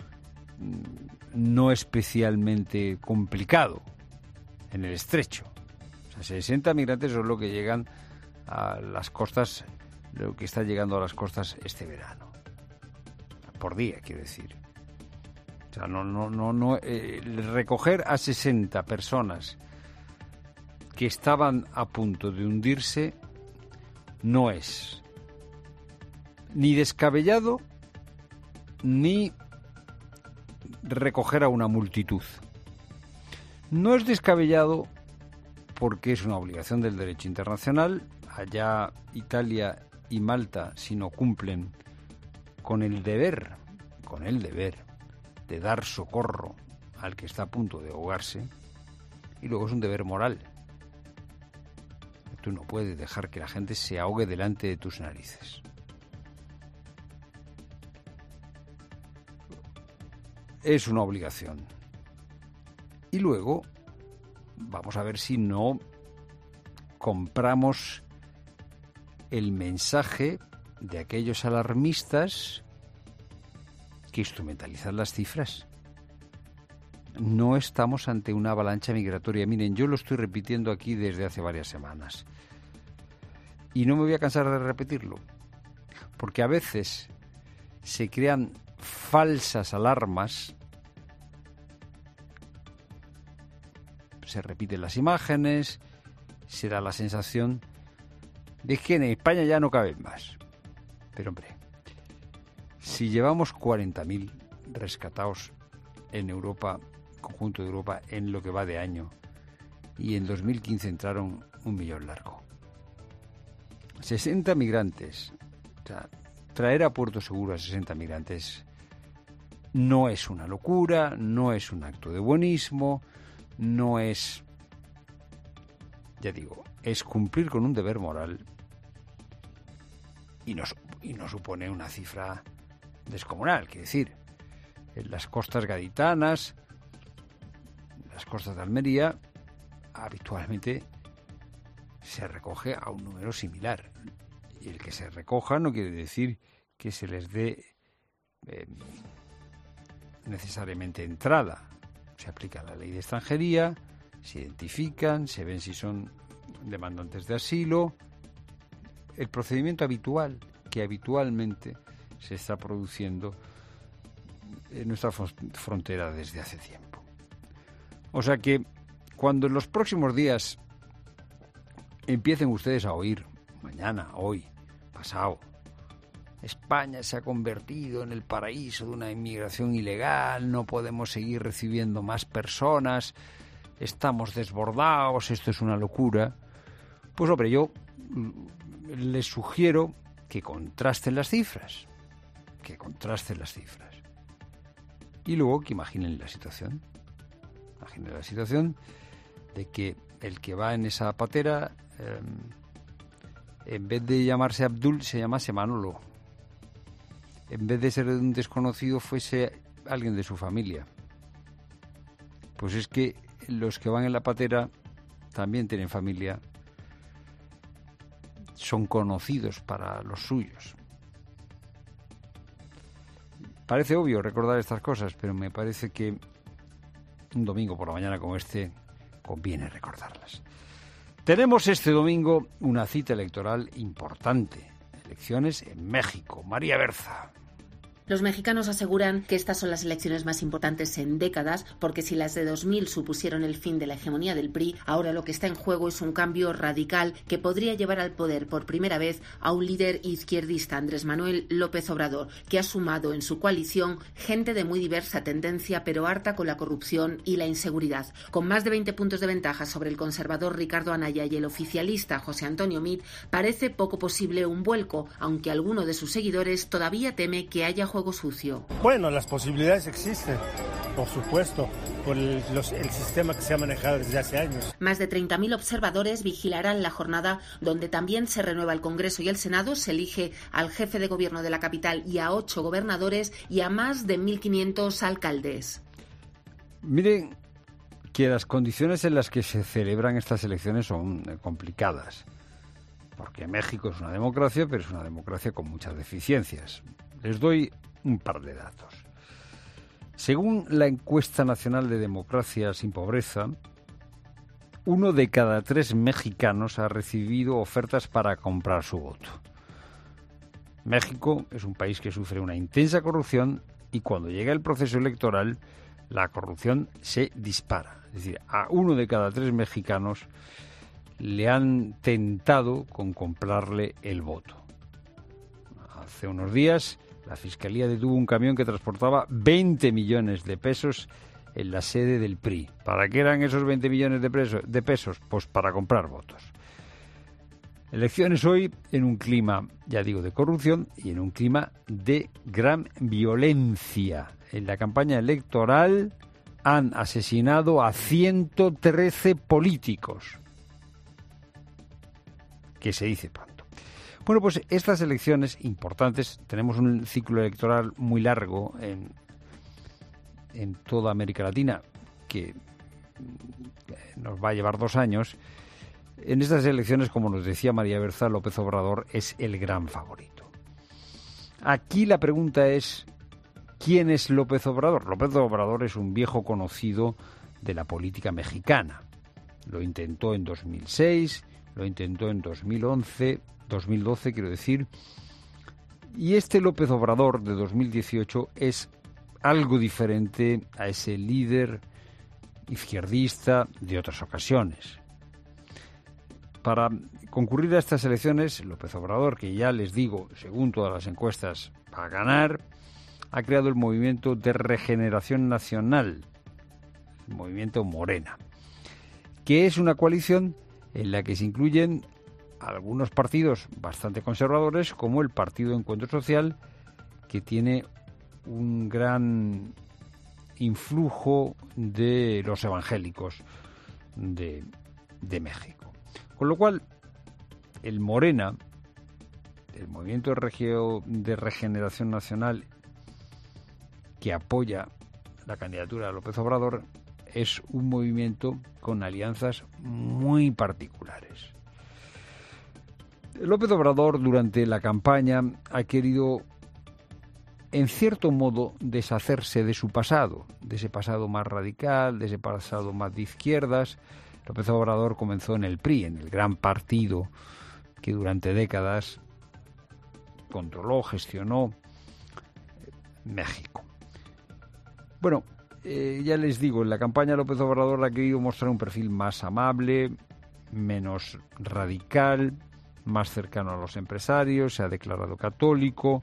no especialmente complicado en el estrecho. O sea, 60 migrantes son lo que llegan a las costas, lo que está llegando a las costas este verano. Por día, quiero decir. O sea, recoger a 60 personas que estaban a punto de hundirse no es ni descabellado ni recoger a una multitud. No es descabellado porque es una obligación del derecho internacional. Allá Italia y Malta, si no cumplen con el deber de dar socorro al que está a punto de ahogarse, y luego es un deber moral. Tú no puedes dejar que la gente se ahogue delante de tus narices. Es una obligación. Y luego vamos a ver si no compramos el mensaje de aquellos alarmistas que instrumentalizan las cifras. No estamos ante una avalancha migratoria. Miren, yo lo estoy repitiendo aquí desde hace varias semanas. Y no me voy a cansar de repetirlo. Porque a veces se crean falsas alarmas, se repiten las imágenes, se da la sensación de que en España ya no caben más. Pero hombre, si llevamos 40.000 rescatados en Europa, conjunto de Europa, en lo que va de año, y en 2015 entraron 1 millón largo. 60 migrantes. O sea, traer a puerto seguro a 60 migrantes no es una locura, no es un acto de buenismo, no es, ya digo, es cumplir con un deber moral y no supone una cifra descomunal. Quiero decir, en las costas gaditanas, las costas de Almería, habitualmente se recoge a un número similar. Y el que se recoja no quiere decir que se les dé necesariamente entrada. Se aplica la ley de extranjería, se identifican, se ven si son demandantes de asilo. El procedimiento habitual que habitualmente se está produciendo en nuestra frontera desde hace tiempo. O sea que cuando en los próximos días empiecen ustedes a oír, mañana, hoy, pasado, España se ha convertido en el paraíso de una inmigración ilegal, no podemos seguir recibiendo más personas, estamos desbordados, esto es una locura, pues hombre, yo les sugiero que contrasten las cifras, y luego que imaginen la situación de que el que va en esa patera, en vez de llamarse Abdul, se llamase Manolo. En vez de ser un desconocido, fuese alguien de su familia. Pues es que los que van en la patera también tienen familia, son conocidos para los suyos. Parece obvio recordar estas cosas, pero me parece que un domingo por la mañana como este conviene recordarlas. Tenemos este domingo una cita electoral importante. Elecciones en México. María Berza. Los mexicanos aseguran que estas son las elecciones más importantes en décadas, porque si las de 2000 supusieron el fin de la hegemonía del PRI, ahora lo que está en juego es un cambio radical que podría llevar al poder por primera vez a un líder izquierdista, Andrés Manuel López Obrador, que ha sumado en su coalición gente de muy diversa tendencia, pero harta con la corrupción y la inseguridad. Con más de 20 puntos de ventaja sobre el conservador Ricardo Anaya y el oficialista José Antonio Meade, parece poco posible un vuelco, aunque alguno de sus seguidores todavía teme que haya juego sucio. Bueno, las posibilidades existen, por supuesto, por el sistema que se ha manejado desde hace años. Más de 30.000 observadores vigilarán la jornada donde también se renueva el Congreso y el Senado, se elige al jefe de gobierno de la capital y a 8 gobernadores y a más de 1.500 alcaldes. Miren que las condiciones en las que se celebran estas elecciones son complicadas, porque México es una democracia, pero es una democracia con muchas deficiencias. Les doy un par de datos. Según la encuesta nacional de democracia sin pobreza, 1 de cada 3 mexicanos ha recibido ofertas para comprar su voto. México es un país que sufre una intensa corrupción y cuando llega el proceso electoral, la corrupción se dispara. Es decir, a 1 de cada 3 mexicanos le han tentado con comprarle el voto. Hace unos días la Fiscalía detuvo un camión que transportaba 20 millones de pesos en la sede del PRI. ¿Para qué eran esos 20 millones de pesos? Pues para comprar votos. Elecciones hoy en un clima, ya digo, de corrupción y en un clima de gran violencia. En la campaña electoral han asesinado a 113 políticos. Que se dice pronto. Bueno, pues estas elecciones importantes, tenemos un ciclo electoral muy largo en toda América Latina, que nos va a llevar 2 años. En estas elecciones, como nos decía María Berza, López Obrador es el gran favorito. Aquí la pregunta es, ¿quién es López Obrador? López Obrador es un viejo conocido de la política mexicana. Lo intentó en 2006, lo intentó en 2012, quiero decir. Y este López Obrador de 2018 es algo diferente a ese líder izquierdista de otras ocasiones. Para concurrir a estas elecciones, López Obrador, que ya les digo, según todas las encuestas, va a ganar, ha creado el Movimiento de Regeneración Nacional, el Movimiento Morena, que es una coalición en la que se incluyen algunos partidos bastante conservadores, como el Partido Encuentro Social, que tiene un gran influjo de los evangélicos de México. Con lo cual, el Morena, el Movimiento de Regeneración Nacional, que apoya la candidatura de López Obrador, es un movimiento con alianzas muy particulares. López Obrador, durante la campaña, ha querido, en cierto modo, deshacerse de su pasado, de ese pasado más radical, de ese pasado más de izquierdas. López Obrador comenzó en el PRI, en el gran partido que durante décadas controló, gestionó México. Bueno, ya les digo, en la campaña López Obrador ha querido mostrar un perfil más amable, menos radical, más cercano a los empresarios, se ha declarado católico.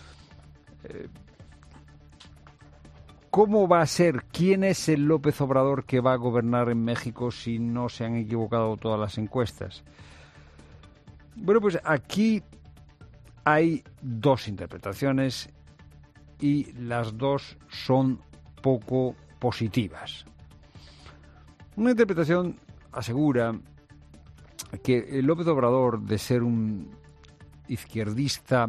¿Cómo va a ser? ¿Quién es el López Obrador que va a gobernar en México si no se han equivocado todas las encuestas? Bueno, pues aquí hay 2 interpretaciones y las 2 son poco positivas. Una interpretación asegura que el López Obrador, de ser un izquierdista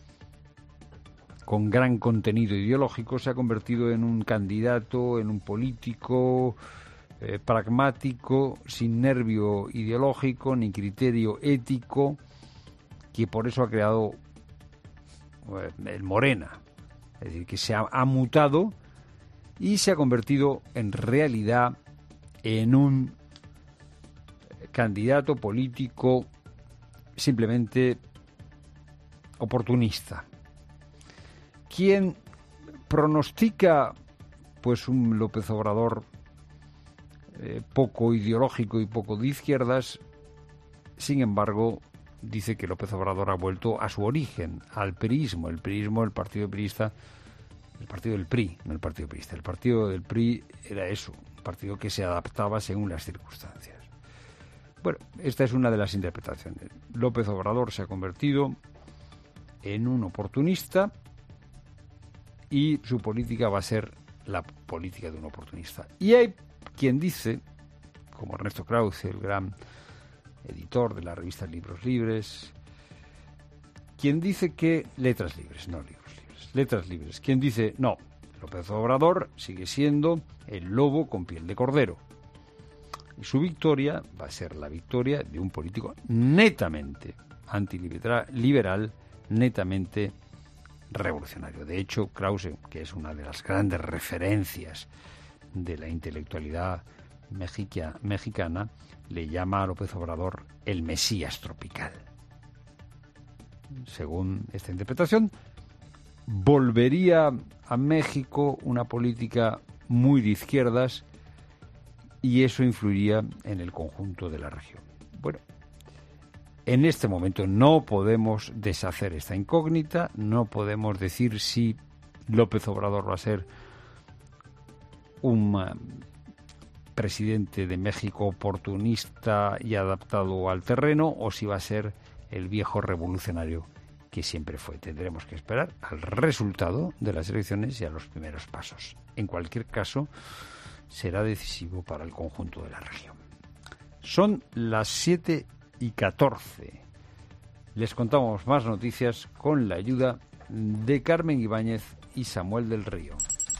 con gran contenido ideológico, se ha convertido en un candidato, en un político pragmático, sin nervio ideológico ni criterio ético, que por eso ha creado el Morena. Es decir, que se ha mutado y se ha convertido en realidad en un candidato político simplemente oportunista. ¿Quién pronostica pues un López Obrador poco ideológico y poco de izquierdas? Sin embargo, dice que López Obrador ha vuelto a su origen, al priismo. El priismo, el partido priista, el partido del PRI, no el partido priista. El partido del PRI era eso, un partido que se adaptaba según las circunstancias. Bueno, esta es una de las interpretaciones. López Obrador se ha convertido en un oportunista y su política va a ser la política de un oportunista. Y hay quien dice, como Ernesto Krause, el gran editor de la revista Libros Libres, quien dice que letras libres, no libros libres, letras libres. Quien dice, no, López Obrador sigue siendo el lobo con piel de cordero. Y su victoria va a ser la victoria de un político netamente antiliberal, netamente revolucionario. De hecho, Krause, que es una de las grandes referencias de la intelectualidad mexicana, le llama a López Obrador el Mesías tropical. Según esta interpretación, volvería a México una política muy de izquierdas y eso influiría en el conjunto de la región. Bueno, En este momento no podemos deshacer esta incógnita, no podemos decir si López Obrador va a ser un presidente de México oportunista y adaptado al terreno o si va a ser el viejo revolucionario que siempre fue. Tendremos que esperar al resultado de las elecciones y a los primeros pasos. En cualquier caso, será decisivo para el conjunto de la región. Son las 7:14. Les contamos más noticias con la ayuda de Carmen Ibáñez y Samuel del Río.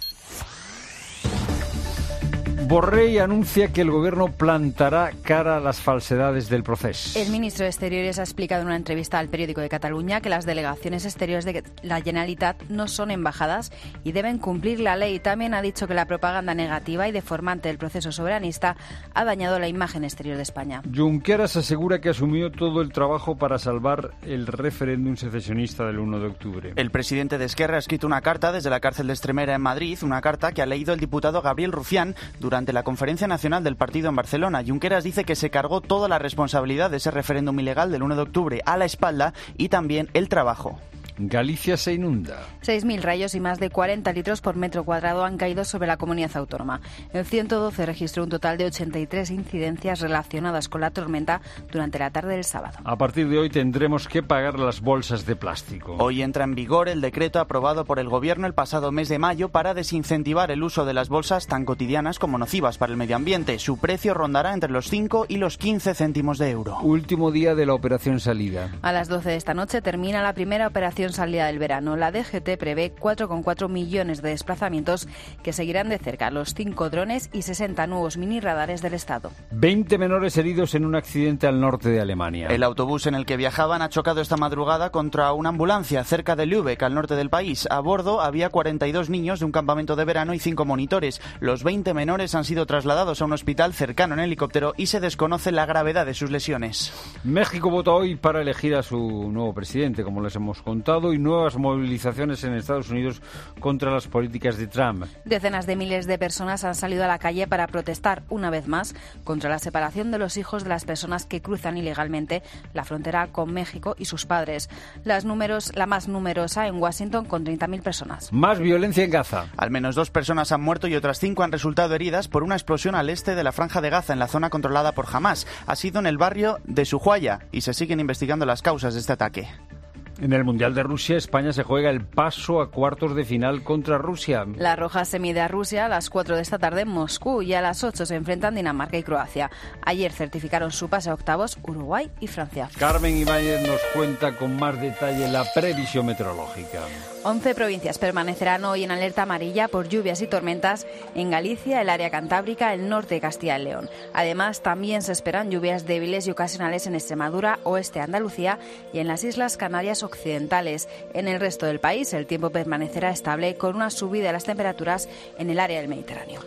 Borrell anuncia que el gobierno plantará cara a las falsedades del proceso. El ministro de Exteriores ha explicado en una entrevista al periódico de Cataluña que las delegaciones exteriores de la Generalitat no son embajadas y deben cumplir la ley. También ha dicho que la propaganda negativa y deformante del proceso soberanista ha dañado la imagen exterior de España. Junqueras asegura que asumió todo el trabajo para salvar el referéndum secesionista del 1 de octubre. El presidente de Esquerra ha escrito una carta desde la cárcel de Extremera en Madrid, una carta que ha leído el diputado Gabriel Rufián durante la conferencia nacional del partido en Barcelona. Junqueras dice que se cargó toda la responsabilidad de ese referéndum ilegal del 1 de octubre a la espalda y también el trabajo. Galicia se inunda. 6.000 rayos y más de 40 litros por metro cuadrado han caído sobre la comunidad autónoma. El 112 registró un total de 83 incidencias relacionadas con la tormenta durante la tarde del sábado. A partir de hoy tendremos que pagar las bolsas de plástico. Hoy entra en vigor el decreto aprobado por el Gobierno el pasado mes de mayo para desincentivar el uso de las bolsas tan cotidianas como nocivas para el medio ambiente. Su precio rondará entre los 5 y los 15 céntimos de euro. Último día de la operación salida. A las 12 de esta noche termina la primera operación salida del verano. La DGT prevé 4,4 millones de desplazamientos que seguirán de cerca los 5 drones y 60 nuevos mini radares del Estado. 20 menores heridos en un accidente al norte de Alemania. El autobús en el que viajaban ha chocado esta madrugada contra una ambulancia cerca de Lübeck, al norte del país. A bordo había 42 niños de un campamento de verano y 5 monitores. Los 20 menores han sido trasladados a un hospital cercano en helicóptero y se desconoce la gravedad de sus lesiones. México vota hoy para elegir a su nuevo presidente, como les hemos contado, y nuevas movilizaciones en Estados Unidos contra las políticas de Trump. Decenas de miles de personas han salido a la calle para protestar una vez más contra la separación de los hijos de las personas que cruzan ilegalmente la frontera con México y sus padres. La más numerosa en Washington, con 30.000 personas. Más violencia en Gaza. Al menos 2 personas han muerto y otras 5 han resultado heridas por una explosión al este de la Franja de Gaza, en la zona controlada por Hamás. Ha sido en el barrio de Suhuaya y se siguen investigando las causas de este ataque. En el Mundial de Rusia, España se juega el paso a cuartos de final contra Rusia. La Roja se mide a Rusia a las 4 de esta tarde en Moscú y a las 8 se enfrentan Dinamarca y Croacia. Ayer certificaron su pase a octavos Uruguay y Francia. Carmen Ibáñez nos cuenta con más detalle la previsión meteorológica. 11 provincias permanecerán hoy en alerta amarilla por lluvias y tormentas en Galicia, el área cantábrica, el norte de Castilla y León. Además, también se esperan lluvias débiles y ocasionales en Extremadura, oeste de Andalucía y en las Islas Canarias occidentales. En el resto del país, el tiempo permanecerá estable con una subida de las temperaturas en el área del Mediterráneo.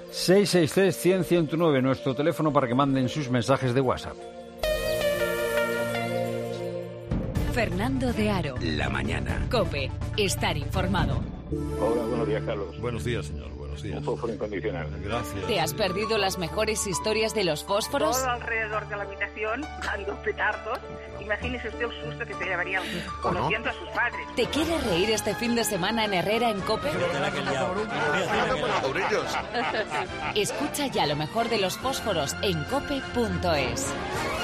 663-100-109, nuestro teléfono para que manden sus mensajes de WhatsApp. Fernando de Aro. La mañana. COPE. Estar informado. Hola, buenos días, Carlos. Buenos días, señor. Buenos días. Un fósforo incondicional. Gracias. ¿Te has perdido las mejores historias de los fósforos? Todo alrededor de la habitación, dando petardos. Imagínese usted el susto que se llevarían conociendo a sus padres. ¿Te quieres reír este fin de semana en Herrera en COPE? Escucha ya lo mejor de los fósforos en cope.es.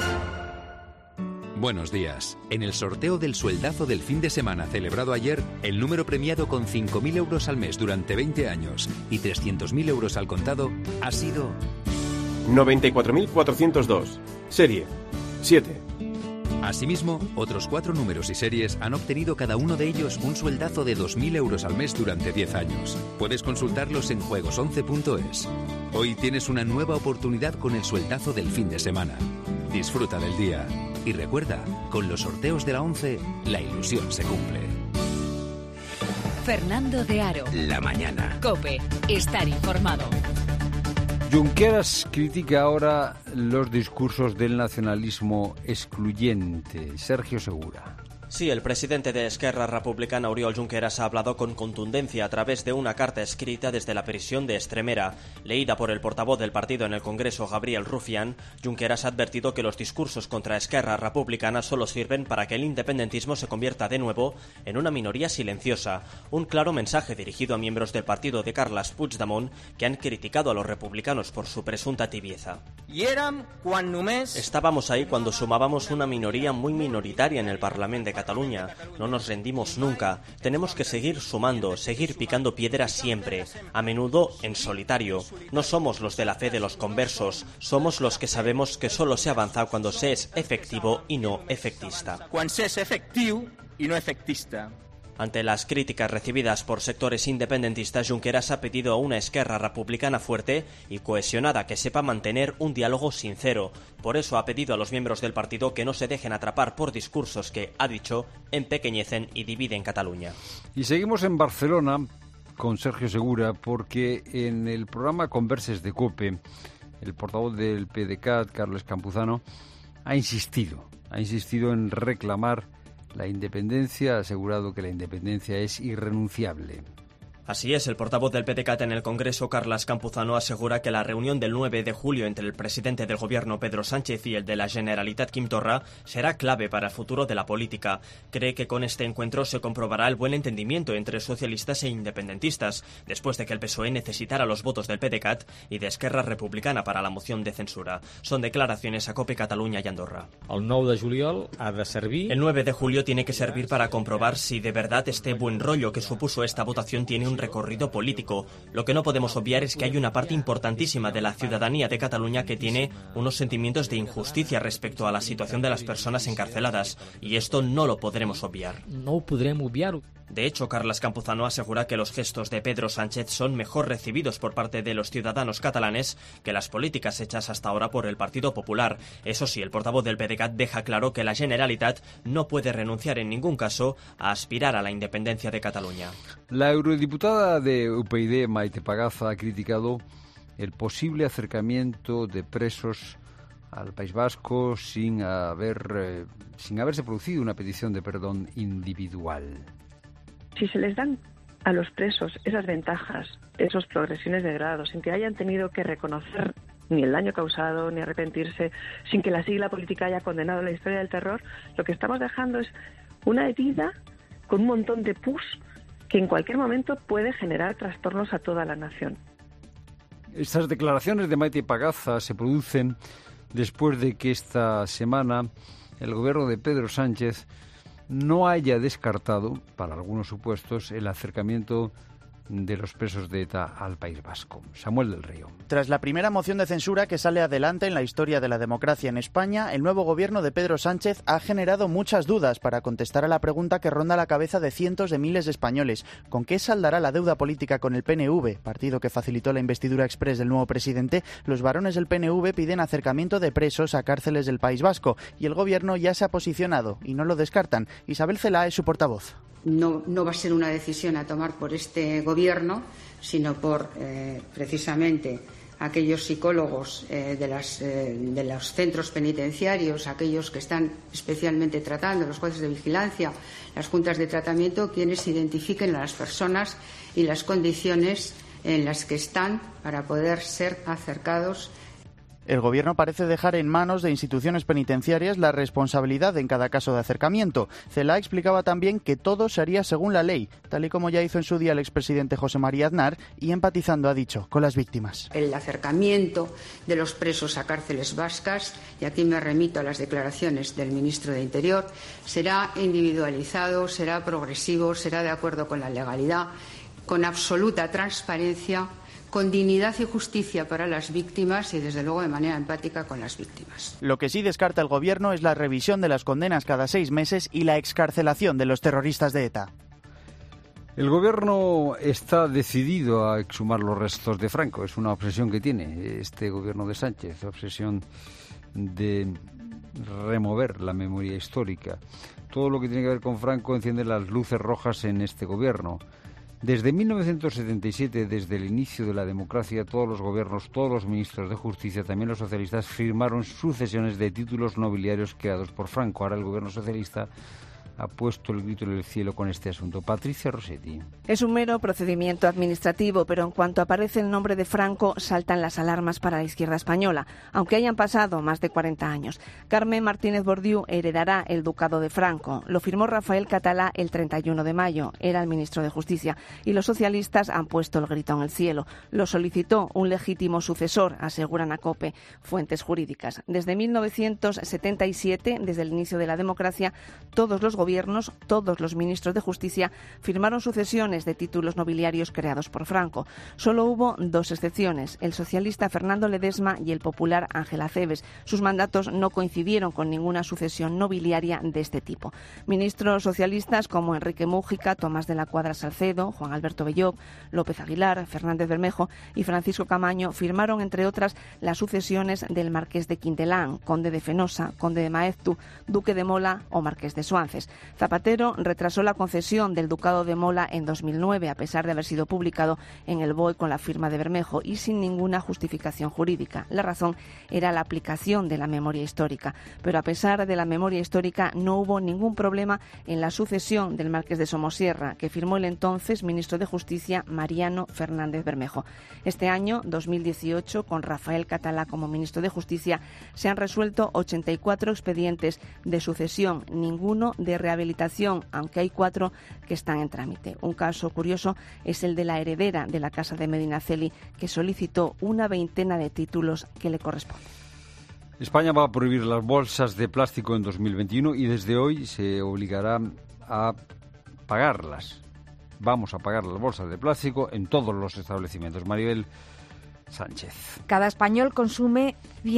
Buenos días. En el sorteo del sueldazo del fin de semana celebrado ayer, el número premiado con 5.000 euros al mes durante 20 años y 300.000 euros al contado ha sido 94.402. Serie 7. Asimismo, otros 4 números y series han obtenido cada uno de ellos un sueldazo de 2.000 euros al mes durante 10 años. Puedes consultarlos en juegos11.es. Hoy tienes una nueva oportunidad con el sueldazo del fin de semana. Disfruta del día. Y recuerda, con los sorteos de la 11, la ilusión se cumple. Fernando de Aro. La mañana. COPE. Estar informado. Junqueras critica ahora los discursos del nacionalismo excluyente. Sergio Segura. Sí, el presidente de Esquerra Republicana, Oriol Junqueras, ha hablado con contundencia a través de una carta escrita desde la prisión de Extremera. Leída por el portavoz del partido en el Congreso, Gabriel Rufián, Junqueras ha advertido que los discursos contra Esquerra Republicana solo sirven para que el independentismo se convierta de nuevo en una minoría silenciosa. Un claro mensaje dirigido a miembros del partido de Carles Puigdemont, que han criticado a los republicanos por su presunta tibieza. Estábamos ahí cuando sumábamos una minoría muy minoritaria en el Parlamento de Cataluña. No nos rendimos nunca. Tenemos que seguir sumando, seguir picando piedras siempre, a menudo en solitario. No somos los de la fe de los conversos, somos los que sabemos que solo se avanza cuando se es efectivo y no efectista. Cuando se es efectivo y no efectista. Ante las críticas recibidas por sectores independentistas, Junqueras ha pedido a una Esquerra Republicana fuerte y cohesionada que sepa mantener un diálogo sincero. Por eso ha pedido a los miembros del partido que no se dejen atrapar por discursos que, ha dicho, empequeñecen y dividen Cataluña. Y seguimos en Barcelona con Sergio Segura, porque en el programa Converses de COPE, el portavoz del PDeCAT, Carles Campuzano, ha insistido en reclamar la independencia, ha asegurado que la independencia es irrenunciable. Así es, el portavoz del PDeCAT en el Congreso, Carles Campuzano, asegura que la reunión del 9 de julio entre el presidente del Gobierno, Pedro Sánchez, y el de la Generalitat, Quim Torra, será clave para el futuro de la política. Cree que con este encuentro se comprobará el buen entendimiento entre socialistas e independentistas, después de que el PSOE necesitara los votos del PDeCAT y de Esquerra Republicana para la moción de censura. Son declaraciones a COPE Catalunya y Andorra. El 9 de juliol ha de servir. El 9 de julio tiene que servir para comprobar si de verdad este buen rollo que supuso esta votación tiene un recorrido político. Lo que no podemos obviar es que hay una parte importantísima de la ciudadanía de Cataluña que tiene unos sentimientos de injusticia respecto a la situación de las personas encarceladas, y esto no lo podremos obviar. No ho podrem obviar. De hecho, Carles Campuzano asegura que los gestos de Pedro Sánchez son mejor recibidos por parte de los ciudadanos catalanes que las políticas hechas hasta ahora por el Partido Popular. Eso sí, el portavoz del PDeCAT deja claro que la Generalitat no puede renunciar en ningún caso a aspirar a la independencia de Cataluña. La eurodiputada de UPyD, Maite Pagaza, ha criticado el posible acercamiento de presos al País Vasco sin haberse producido una petición de perdón individual. Si se les dan a los presos esas ventajas, esas progresiones de grado, sin que hayan tenido que reconocer ni el daño causado, ni arrepentirse, sin que la sigla política haya condenado la historia del terror, lo que estamos dejando es una herida con un montón de pus que en cualquier momento puede generar trastornos a toda la nación. Estas declaraciones de Maite Pagaza se producen después de que esta semana el gobierno de Pedro Sánchez no haya descartado, para algunos supuestos, el acercamiento de los presos de ETA al País Vasco. Samuel del Río. Tras la primera moción de censura que sale adelante en la historia de la democracia en España, el nuevo gobierno de Pedro Sánchez ha generado muchas dudas para contestar a la pregunta que ronda la cabeza de cientos de miles de españoles. ¿Con qué saldará la deuda política con el PNV, partido que facilitó la investidura exprés del nuevo presidente? Los varones del PNV piden acercamiento de presos a cárceles del País Vasco y el gobierno ya se ha posicionado y no lo descartan. Isabel Celaá es su portavoz. No va a ser una decisión a tomar por este gobierno, sino por precisamente aquellos psicólogos de los centros penitenciarios, aquellos que están especialmente tratando, los jueces de vigilancia, las juntas de tratamiento, quienes identifiquen a las personas y las condiciones en las que están para poder ser acercados. El gobierno parece dejar en manos de instituciones penitenciarias la responsabilidad en cada caso de acercamiento. Celaá explicaba también que todo se haría según la ley, tal y como ya hizo en su día el expresidente José María Aznar, y empatizando, ha dicho, con las víctimas. El acercamiento de los presos a cárceles vascas, y aquí me remito a las declaraciones del ministro de Interior, será individualizado, será progresivo, será de acuerdo con la legalidad, con absoluta transparencia, con dignidad y justicia para las víctimas y, desde luego, de manera empática con las víctimas. Lo que sí descarta el gobierno es la revisión de las condenas cada 6 meses y la excarcelación de los terroristas de ETA. El gobierno está decidido a exhumar los restos de Franco. Es una obsesión que tiene este gobierno de Sánchez, obsesión de remover la memoria histórica. Todo lo que tiene que ver con Franco enciende las luces rojas en este gobierno. Desde 1977, desde el inicio de la democracia, todos los gobiernos, todos los ministros de Justicia, también los socialistas, firmaron sucesiones de títulos nobiliarios creados por Franco. Ahora el gobierno socialista ha puesto el grito en el cielo con este asunto. Patricia Rossetti. Es un mero procedimiento administrativo, pero en cuanto aparece el nombre de Franco, saltan las alarmas para la izquierda española, aunque hayan pasado más de 40 años. Carmen Martínez Bordiú heredará el ducado de Franco. Lo firmó Rafael Catalá el 31 de mayo. Era el ministro de Justicia. Y los socialistas han puesto el grito en el cielo. Lo solicitó un legítimo sucesor, aseguran a COPE fuentes jurídicas. Desde 1977, desde el inicio de la democracia, todos los gobiernos, todos los ministros de Justicia firmaron sucesiones de títulos nobiliarios creados por Franco. Solo hubo dos excepciones, el socialista Fernando Ledesma y el popular Ángel Acebes. Sus mandatos no coincidieron con ninguna sucesión nobiliaria de este tipo. Ministros socialistas como Enrique Mújica, Tomás de la Cuadra Salcedo, Juan Alberto Belloc, López Aguilar, Fernández Bermejo y Francisco Camaño firmaron, entre otras, las sucesiones del Marqués de Quintelán, Conde de Fenosa, Conde de Maeztu, Duque de Mola o Marqués de Suances. Zapatero retrasó la concesión del Ducado de Mola en 2009, a pesar de haber sido publicado en el BOE con la firma de Bermejo y sin ninguna justificación jurídica. La razón era la aplicación de la memoria histórica. Pero a pesar de la memoria histórica, no hubo ningún problema en la sucesión del Marqués de Somosierra, que firmó el entonces ministro de Justicia, Mariano Fernández Bermejo. Este año, 2018, con Rafael Catalá como ministro de Justicia, se han resuelto 84 expedientes de sucesión, ninguno de rehabilitación, aunque hay 4 que están en trámite. Un caso curioso es el de la heredera de la Casa de Medinaceli, que solicitó una veintena de títulos que le corresponden. España va a prohibir las bolsas de plástico en 2021 y desde hoy se obligará a pagarlas. Vamos a pagar las bolsas de plástico en todos los establecimientos. Maribel Sánchez. Cada español consume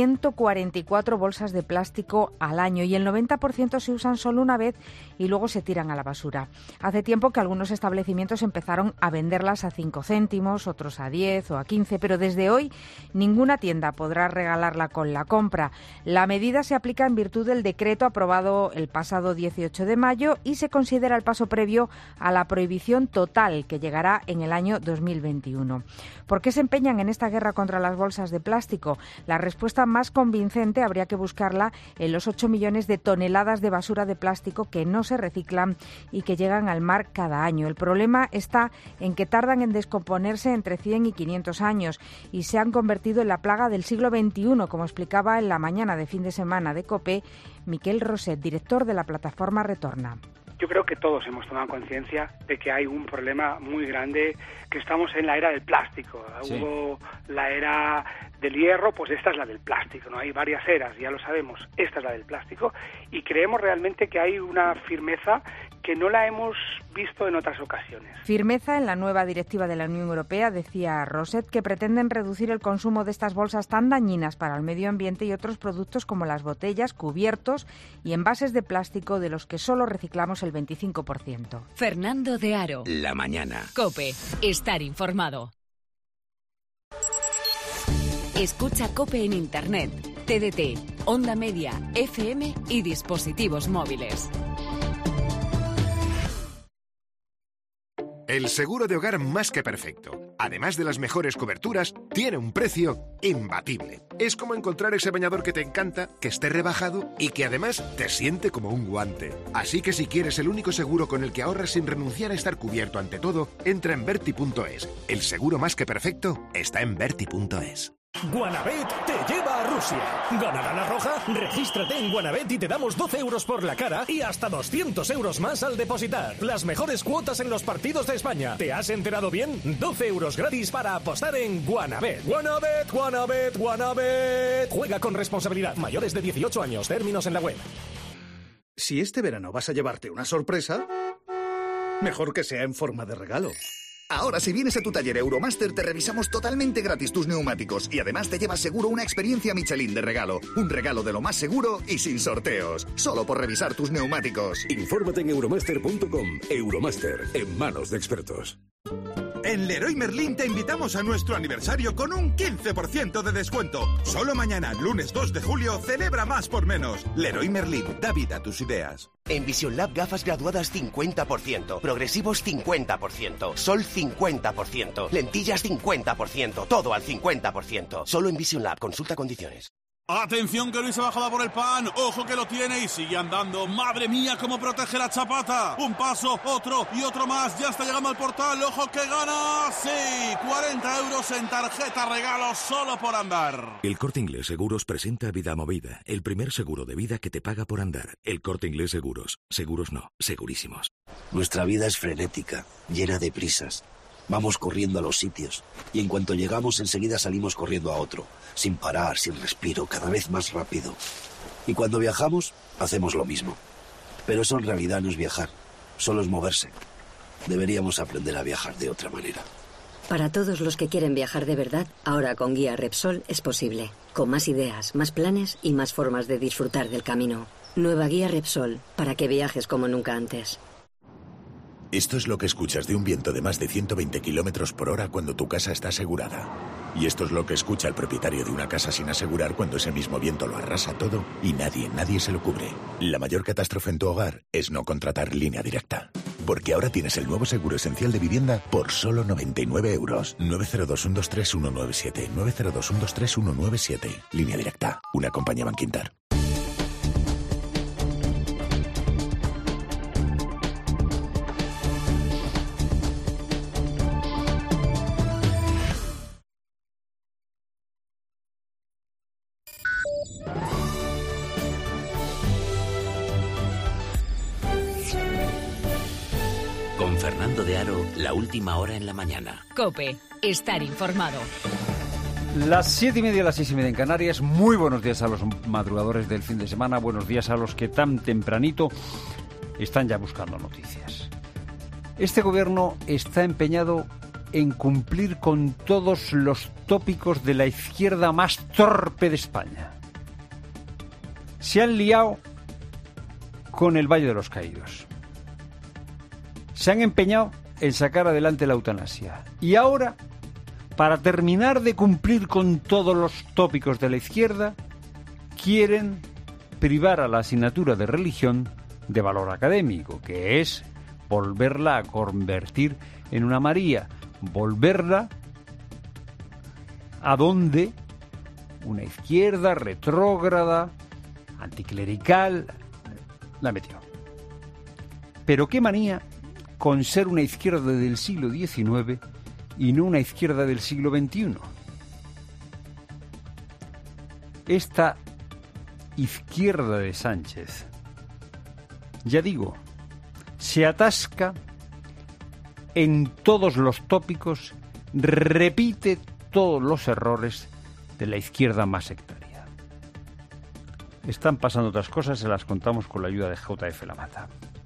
144 bolsas de plástico al año y el 90% se usan solo una vez y luego se tiran a la basura. Hace tiempo que algunos establecimientos empezaron a venderlas a 5 céntimos, otros a 10 o a 15, pero desde hoy ninguna tienda podrá regalarla con la compra. La medida se aplica en virtud del decreto aprobado el pasado 18 de mayo y se considera el paso previo a la prohibición total que llegará en el año 2021. ¿Por qué se empeñan en esta guerra contra las bolsas de plástico? La respuesta más convincente habría que buscarla en los 8 millones de toneladas de basura de plástico que no se reciclan y que llegan al mar cada año. El problema está en que tardan en descomponerse entre 100 y 500 años y se han convertido en la plaga del siglo XXI, como explicaba en la mañana de fin de semana de COPE Miquel Roset, director de la plataforma Retorna. Yo creo que todos hemos tomado conciencia de que hay un problema muy grande, que estamos en la era del plástico. Sí. Hubo la era del hierro, pues esta es la del plástico, ¿no? Hay varias eras, ya lo sabemos, esta es la del plástico, y creemos realmente que hay una firmeza que no la hemos visto en otras ocasiones. Firmeza en la nueva directiva de la Unión Europea, decía Roset, que pretenden reducir el consumo de estas bolsas tan dañinas para el medio ambiente y otros productos como las botellas, cubiertos y envases de plástico de los que solo reciclamos el 25%. Fernando de Aro. La mañana. COPE. Estar informado. Escucha COPE en Internet, TDT, Onda Media, FM y dispositivos móviles. El seguro de hogar más que perfecto, además de las mejores coberturas, tiene un precio imbatible. Es como encontrar ese bañador que te encanta, que esté rebajado y que además te siente como un guante. Así que si quieres el único seguro con el que ahorras sin renunciar a estar cubierto ante todo, entra en Berti.es. El seguro más que perfecto está en Berti.es. Guanabet te lleva a Rusia. ¿Gana lana roja? Regístrate en Guanabet y te damos 12 euros por la cara y hasta 200 euros más al depositar. Las mejores cuotas en los partidos de España. ¿Te has enterado bien? 12 euros gratis para apostar en Guanabet. Guanabet, Guanabet, Guanabet. Juega con responsabilidad. Mayores de 18 años. Términos en la web. Si este verano vas a llevarte una sorpresa, mejor que sea en forma de regalo. Ahora, si vienes a tu taller Euromaster, te revisamos totalmente gratis tus neumáticos y además te llevas seguro una experiencia Michelin de regalo. Un regalo de lo más seguro y sin sorteos. Solo por revisar tus neumáticos. Infórmate en euromaster.com. Euromaster, en manos de expertos. En Leroy Merlin te invitamos a nuestro aniversario con un 15% de descuento. Solo mañana, lunes 2 de julio, celebra más por menos. Leroy Merlin, da vida a tus ideas. En Vision Lab gafas graduadas 50%, progresivos 50%, sol 50%, lentillas 50%, todo al 50%. Solo en Vision Lab, consulta condiciones. Atención que Luis se bajaba por el pan, ojo que lo tiene y sigue andando. Madre mía, cómo protege la chapata. Un paso, otro y otro más, ya está llegando al portal, ojo que gana. Sí, 40 euros en tarjeta regalo solo por andar. El Corte Inglés Seguros presenta Vida Movida, el primer seguro de vida que te paga por andar. El Corte Inglés Seguros. Seguros no, segurísimos. Nuestra vida es frenética, llena de prisas. Vamos corriendo a los sitios y en cuanto llegamos enseguida salimos corriendo a otro, sin parar, sin respiro, cada vez más rápido. Y cuando viajamos, hacemos lo mismo. Pero eso en realidad no es viajar, solo es moverse. Deberíamos aprender a viajar de otra manera. Para todos los que quieren viajar de verdad, ahora con Guía Repsol es posible. Con más ideas, más planes y más formas de disfrutar del camino. Nueva Guía Repsol, para que viajes como nunca antes. Esto es lo que escuchas de un viento de más de 120 kilómetros por hora cuando tu casa está asegurada. Y esto es lo que escucha el propietario de una casa sin asegurar cuando ese mismo viento lo arrasa todo y nadie se lo cubre. La mayor catástrofe en tu hogar es no contratar Línea Directa. Porque ahora tienes el nuevo seguro esencial de vivienda por solo 99 euros. 902-123-197. 902-123-197. Línea Directa. Una compañía Bankinter. Con Fernando de Aro, la última hora en la mañana. COPE, estar informado. Las 7:30, las 6:30 en Canarias. Muy buenos días a los madrugadores del fin de semana. Buenos días a los que tan tempranito están ya buscando noticias. Este gobierno está empeñado en cumplir con todos los tópicos de la izquierda más torpe de España. Se han liado con el Valle de los Caídos. Se han empeñado en sacar adelante la eutanasia. Y ahora, para terminar de cumplir con todos los tópicos de la izquierda, quieren privar a la asignatura de religión de valor académico, que es volverla a convertir en una María, volverla a donde una izquierda retrógrada, anticlerical, la metió. Pero qué manía con ser una izquierda del siglo XIX y no una izquierda del siglo XXI. Esta izquierda de Sánchez, ya digo, se atasca en todos los tópicos, repite todos los errores de la izquierda más sectaria. Están pasando otras cosas, se las contamos con la ayuda de JF La Mata.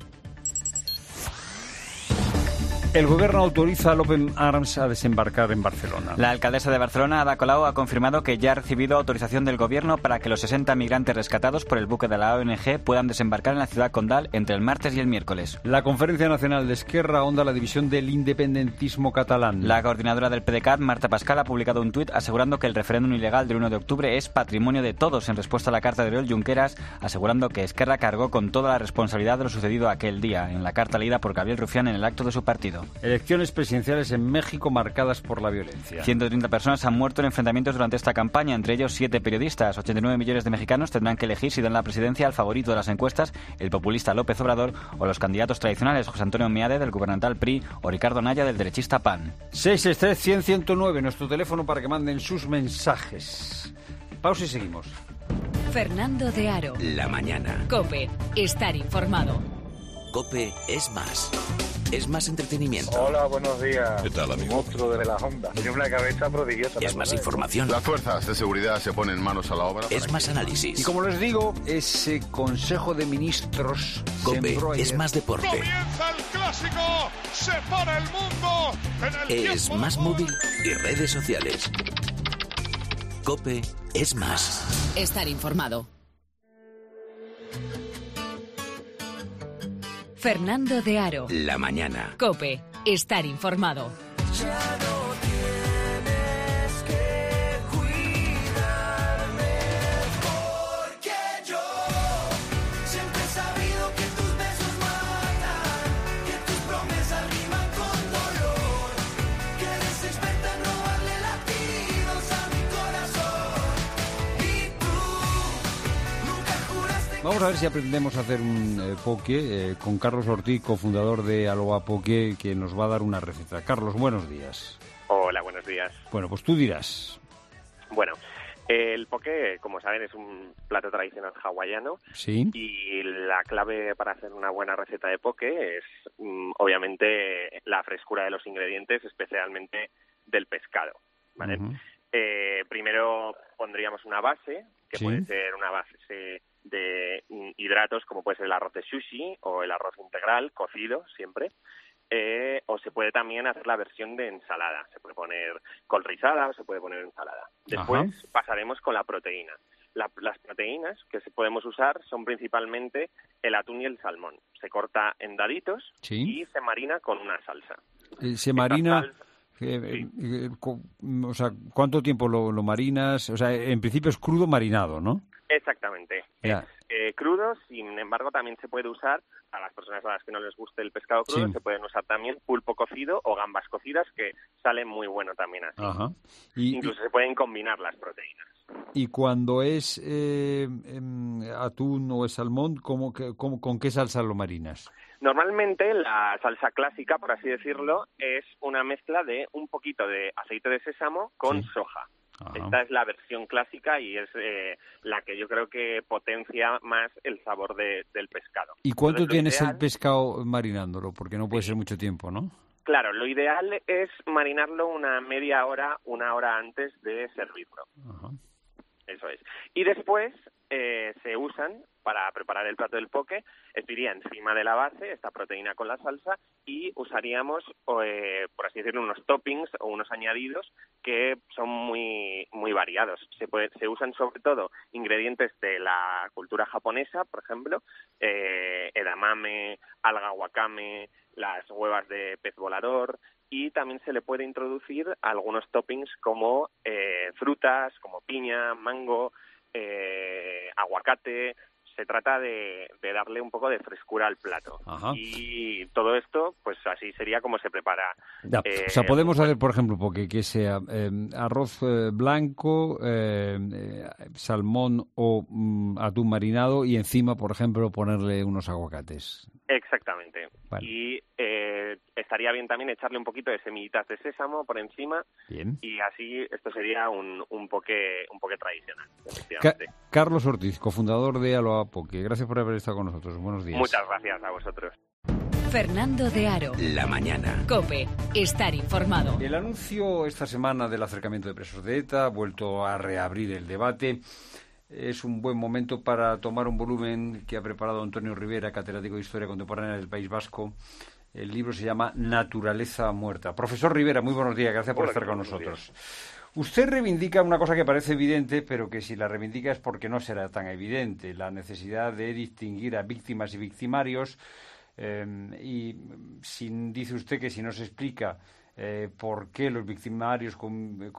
El gobierno autoriza al Open Arms a desembarcar en Barcelona. La alcaldesa de Barcelona, Ada Colau, ha confirmado que ya ha recibido autorización del gobierno para que los 60 migrantes rescatados por el buque de la ONG puedan desembarcar en la ciudad condal entre el martes y el miércoles. La Conferencia Nacional de Esquerra ahonda la división del independentismo catalán. La coordinadora del PDeCAT, Marta Pascal, ha publicado un tuit asegurando que el referéndum ilegal del 1 de octubre es patrimonio de todos en respuesta a la carta de Oriol Junqueras, asegurando que Esquerra cargó con toda la responsabilidad de lo sucedido aquel día, en la carta leída por Gabriel Rufián en el acto de su partido. Elecciones presidenciales en México marcadas por la violencia. 130 personas han muerto en enfrentamientos durante esta campaña, entre ellos 7 periodistas. 89 millones de mexicanos tendrán que elegir si dan la presidencia al favorito de las encuestas, el populista López Obrador, o los candidatos tradicionales, José Antonio Meade del gubernamental PRI o Ricardo Anaya del derechista PAN. 663-100-109, nuestro teléfono para que manden sus mensajes. Pausa y seguimos. Fernando de Aro. La mañana. COPE, estar informado. COPE es más. Es más entretenimiento. Hola, buenos días. ¿Qué tal, amigo? Monstruo de las ondas. Tiene una cabeza prodigiosa. Es más información. Las fuerzas de seguridad se ponen manos a la obra. Es más análisis. Y como les digo, ese Consejo de Ministros COPE es más deporte. ¡Comienza el clásico! ¡Se para el mundo! Es más móvil y redes sociales. COPE es más. Estar informado. Fernando de Aro. La mañana. COPE, estar informado. Ya no tienes que cuidarme, porque yo siempre he sabido que tus besos matan, que tus promesas riman con dolor, que eres experta en robarle latidos a mi corazón. Y tú Vamos a ver si aprendemos a hacer un poke con Carlos Ortiz, cofundador de Aloha Poke, que nos va a dar una receta. Carlos, buenos días. Hola, buenos días. Bueno, pues tú dirás. Bueno, el poke, como saben, es un plato tradicional hawaiano. Sí. Y la clave para hacer una buena receta de poke es, obviamente, la frescura de los ingredientes, especialmente del pescado, ¿vale? Primero pondríamos una base, que puede ser una base de hidratos, como puede ser el arroz de sushi o el arroz integral, cocido siempre. O se puede también hacer la versión de ensalada. Se puede poner col rizada o se puede poner ensalada. Después pasaremos con la proteína. Las proteínas que podemos usar son principalmente el atún y el salmón. Se corta en daditos y se marina con una salsa. ¿Se marina? O sea, ¿cuánto tiempo lo marinas? O sea, en principio es crudo marinado, ¿no? Exactamente. Es crudo, sin embargo, también se puede usar, a las personas a las que no les guste el pescado crudo, se pueden usar también pulpo cocido o gambas cocidas, que salen muy bueno también así. Incluso se pueden combinar las proteínas. Y cuando es atún o es salmón, ¿con qué salsa lo marinas? Normalmente la salsa clásica, por así decirlo, es una mezcla de un poquito de aceite de sésamo con soja. Esta es la versión clásica y es la que yo creo que potencia más el sabor del pescado. ¿Y cuánto tienes el pescado marinándolo? Porque no puede ser mucho tiempo, ¿no? Claro, lo ideal es marinarlo una media hora, una hora antes de servirlo. Eso es. Y después se usan, para preparar el plato del poke, iría encima de la base, esta proteína con la salsa, y usaríamos, por así decirlo, unos toppings o unos añadidos que son muy muy variados. Se usan sobre todo ingredientes de la cultura japonesa, por ejemplo, edamame, alga wakame, las huevas de pez volador, y también se le puede introducir algunos toppings como frutas, como piña, mango, aguacate. Se trata de darle un poco de frescura al plato. Y todo esto, pues así sería como se prepara. O sea, podemos hacer, por ejemplo, porque que sea arroz blanco, salmón o atún marinado y encima, por ejemplo, ponerle unos aguacates. Exactamente. Vale. Y estaría bien también echarle un poquito de semillitas de sésamo por encima. Bien. Y así esto sería un poke tradicional. Carlos Ortiz, cofundador de Aloha Poke. Gracias por haber estado con nosotros. Buenos días. Muchas gracias a vosotros. Fernando de Aro. La mañana. COPE. Estar informado. El anuncio esta semana del acercamiento de presos de ETA ha vuelto a reabrir el debate. Es un buen momento para tomar un volumen que ha preparado Antonio Rivera, catedrático de Historia Contemporánea del País Vasco. El libro se llama Naturaleza Muerta. Profesor Rivera, muy buenos días. Gracias por estar con nosotros. Usted reivindica una cosa que parece evidente, pero que si la reivindica es porque no será tan evidente. La necesidad de distinguir a víctimas y victimarios. Y dice usted que si no se explica por qué los victimarios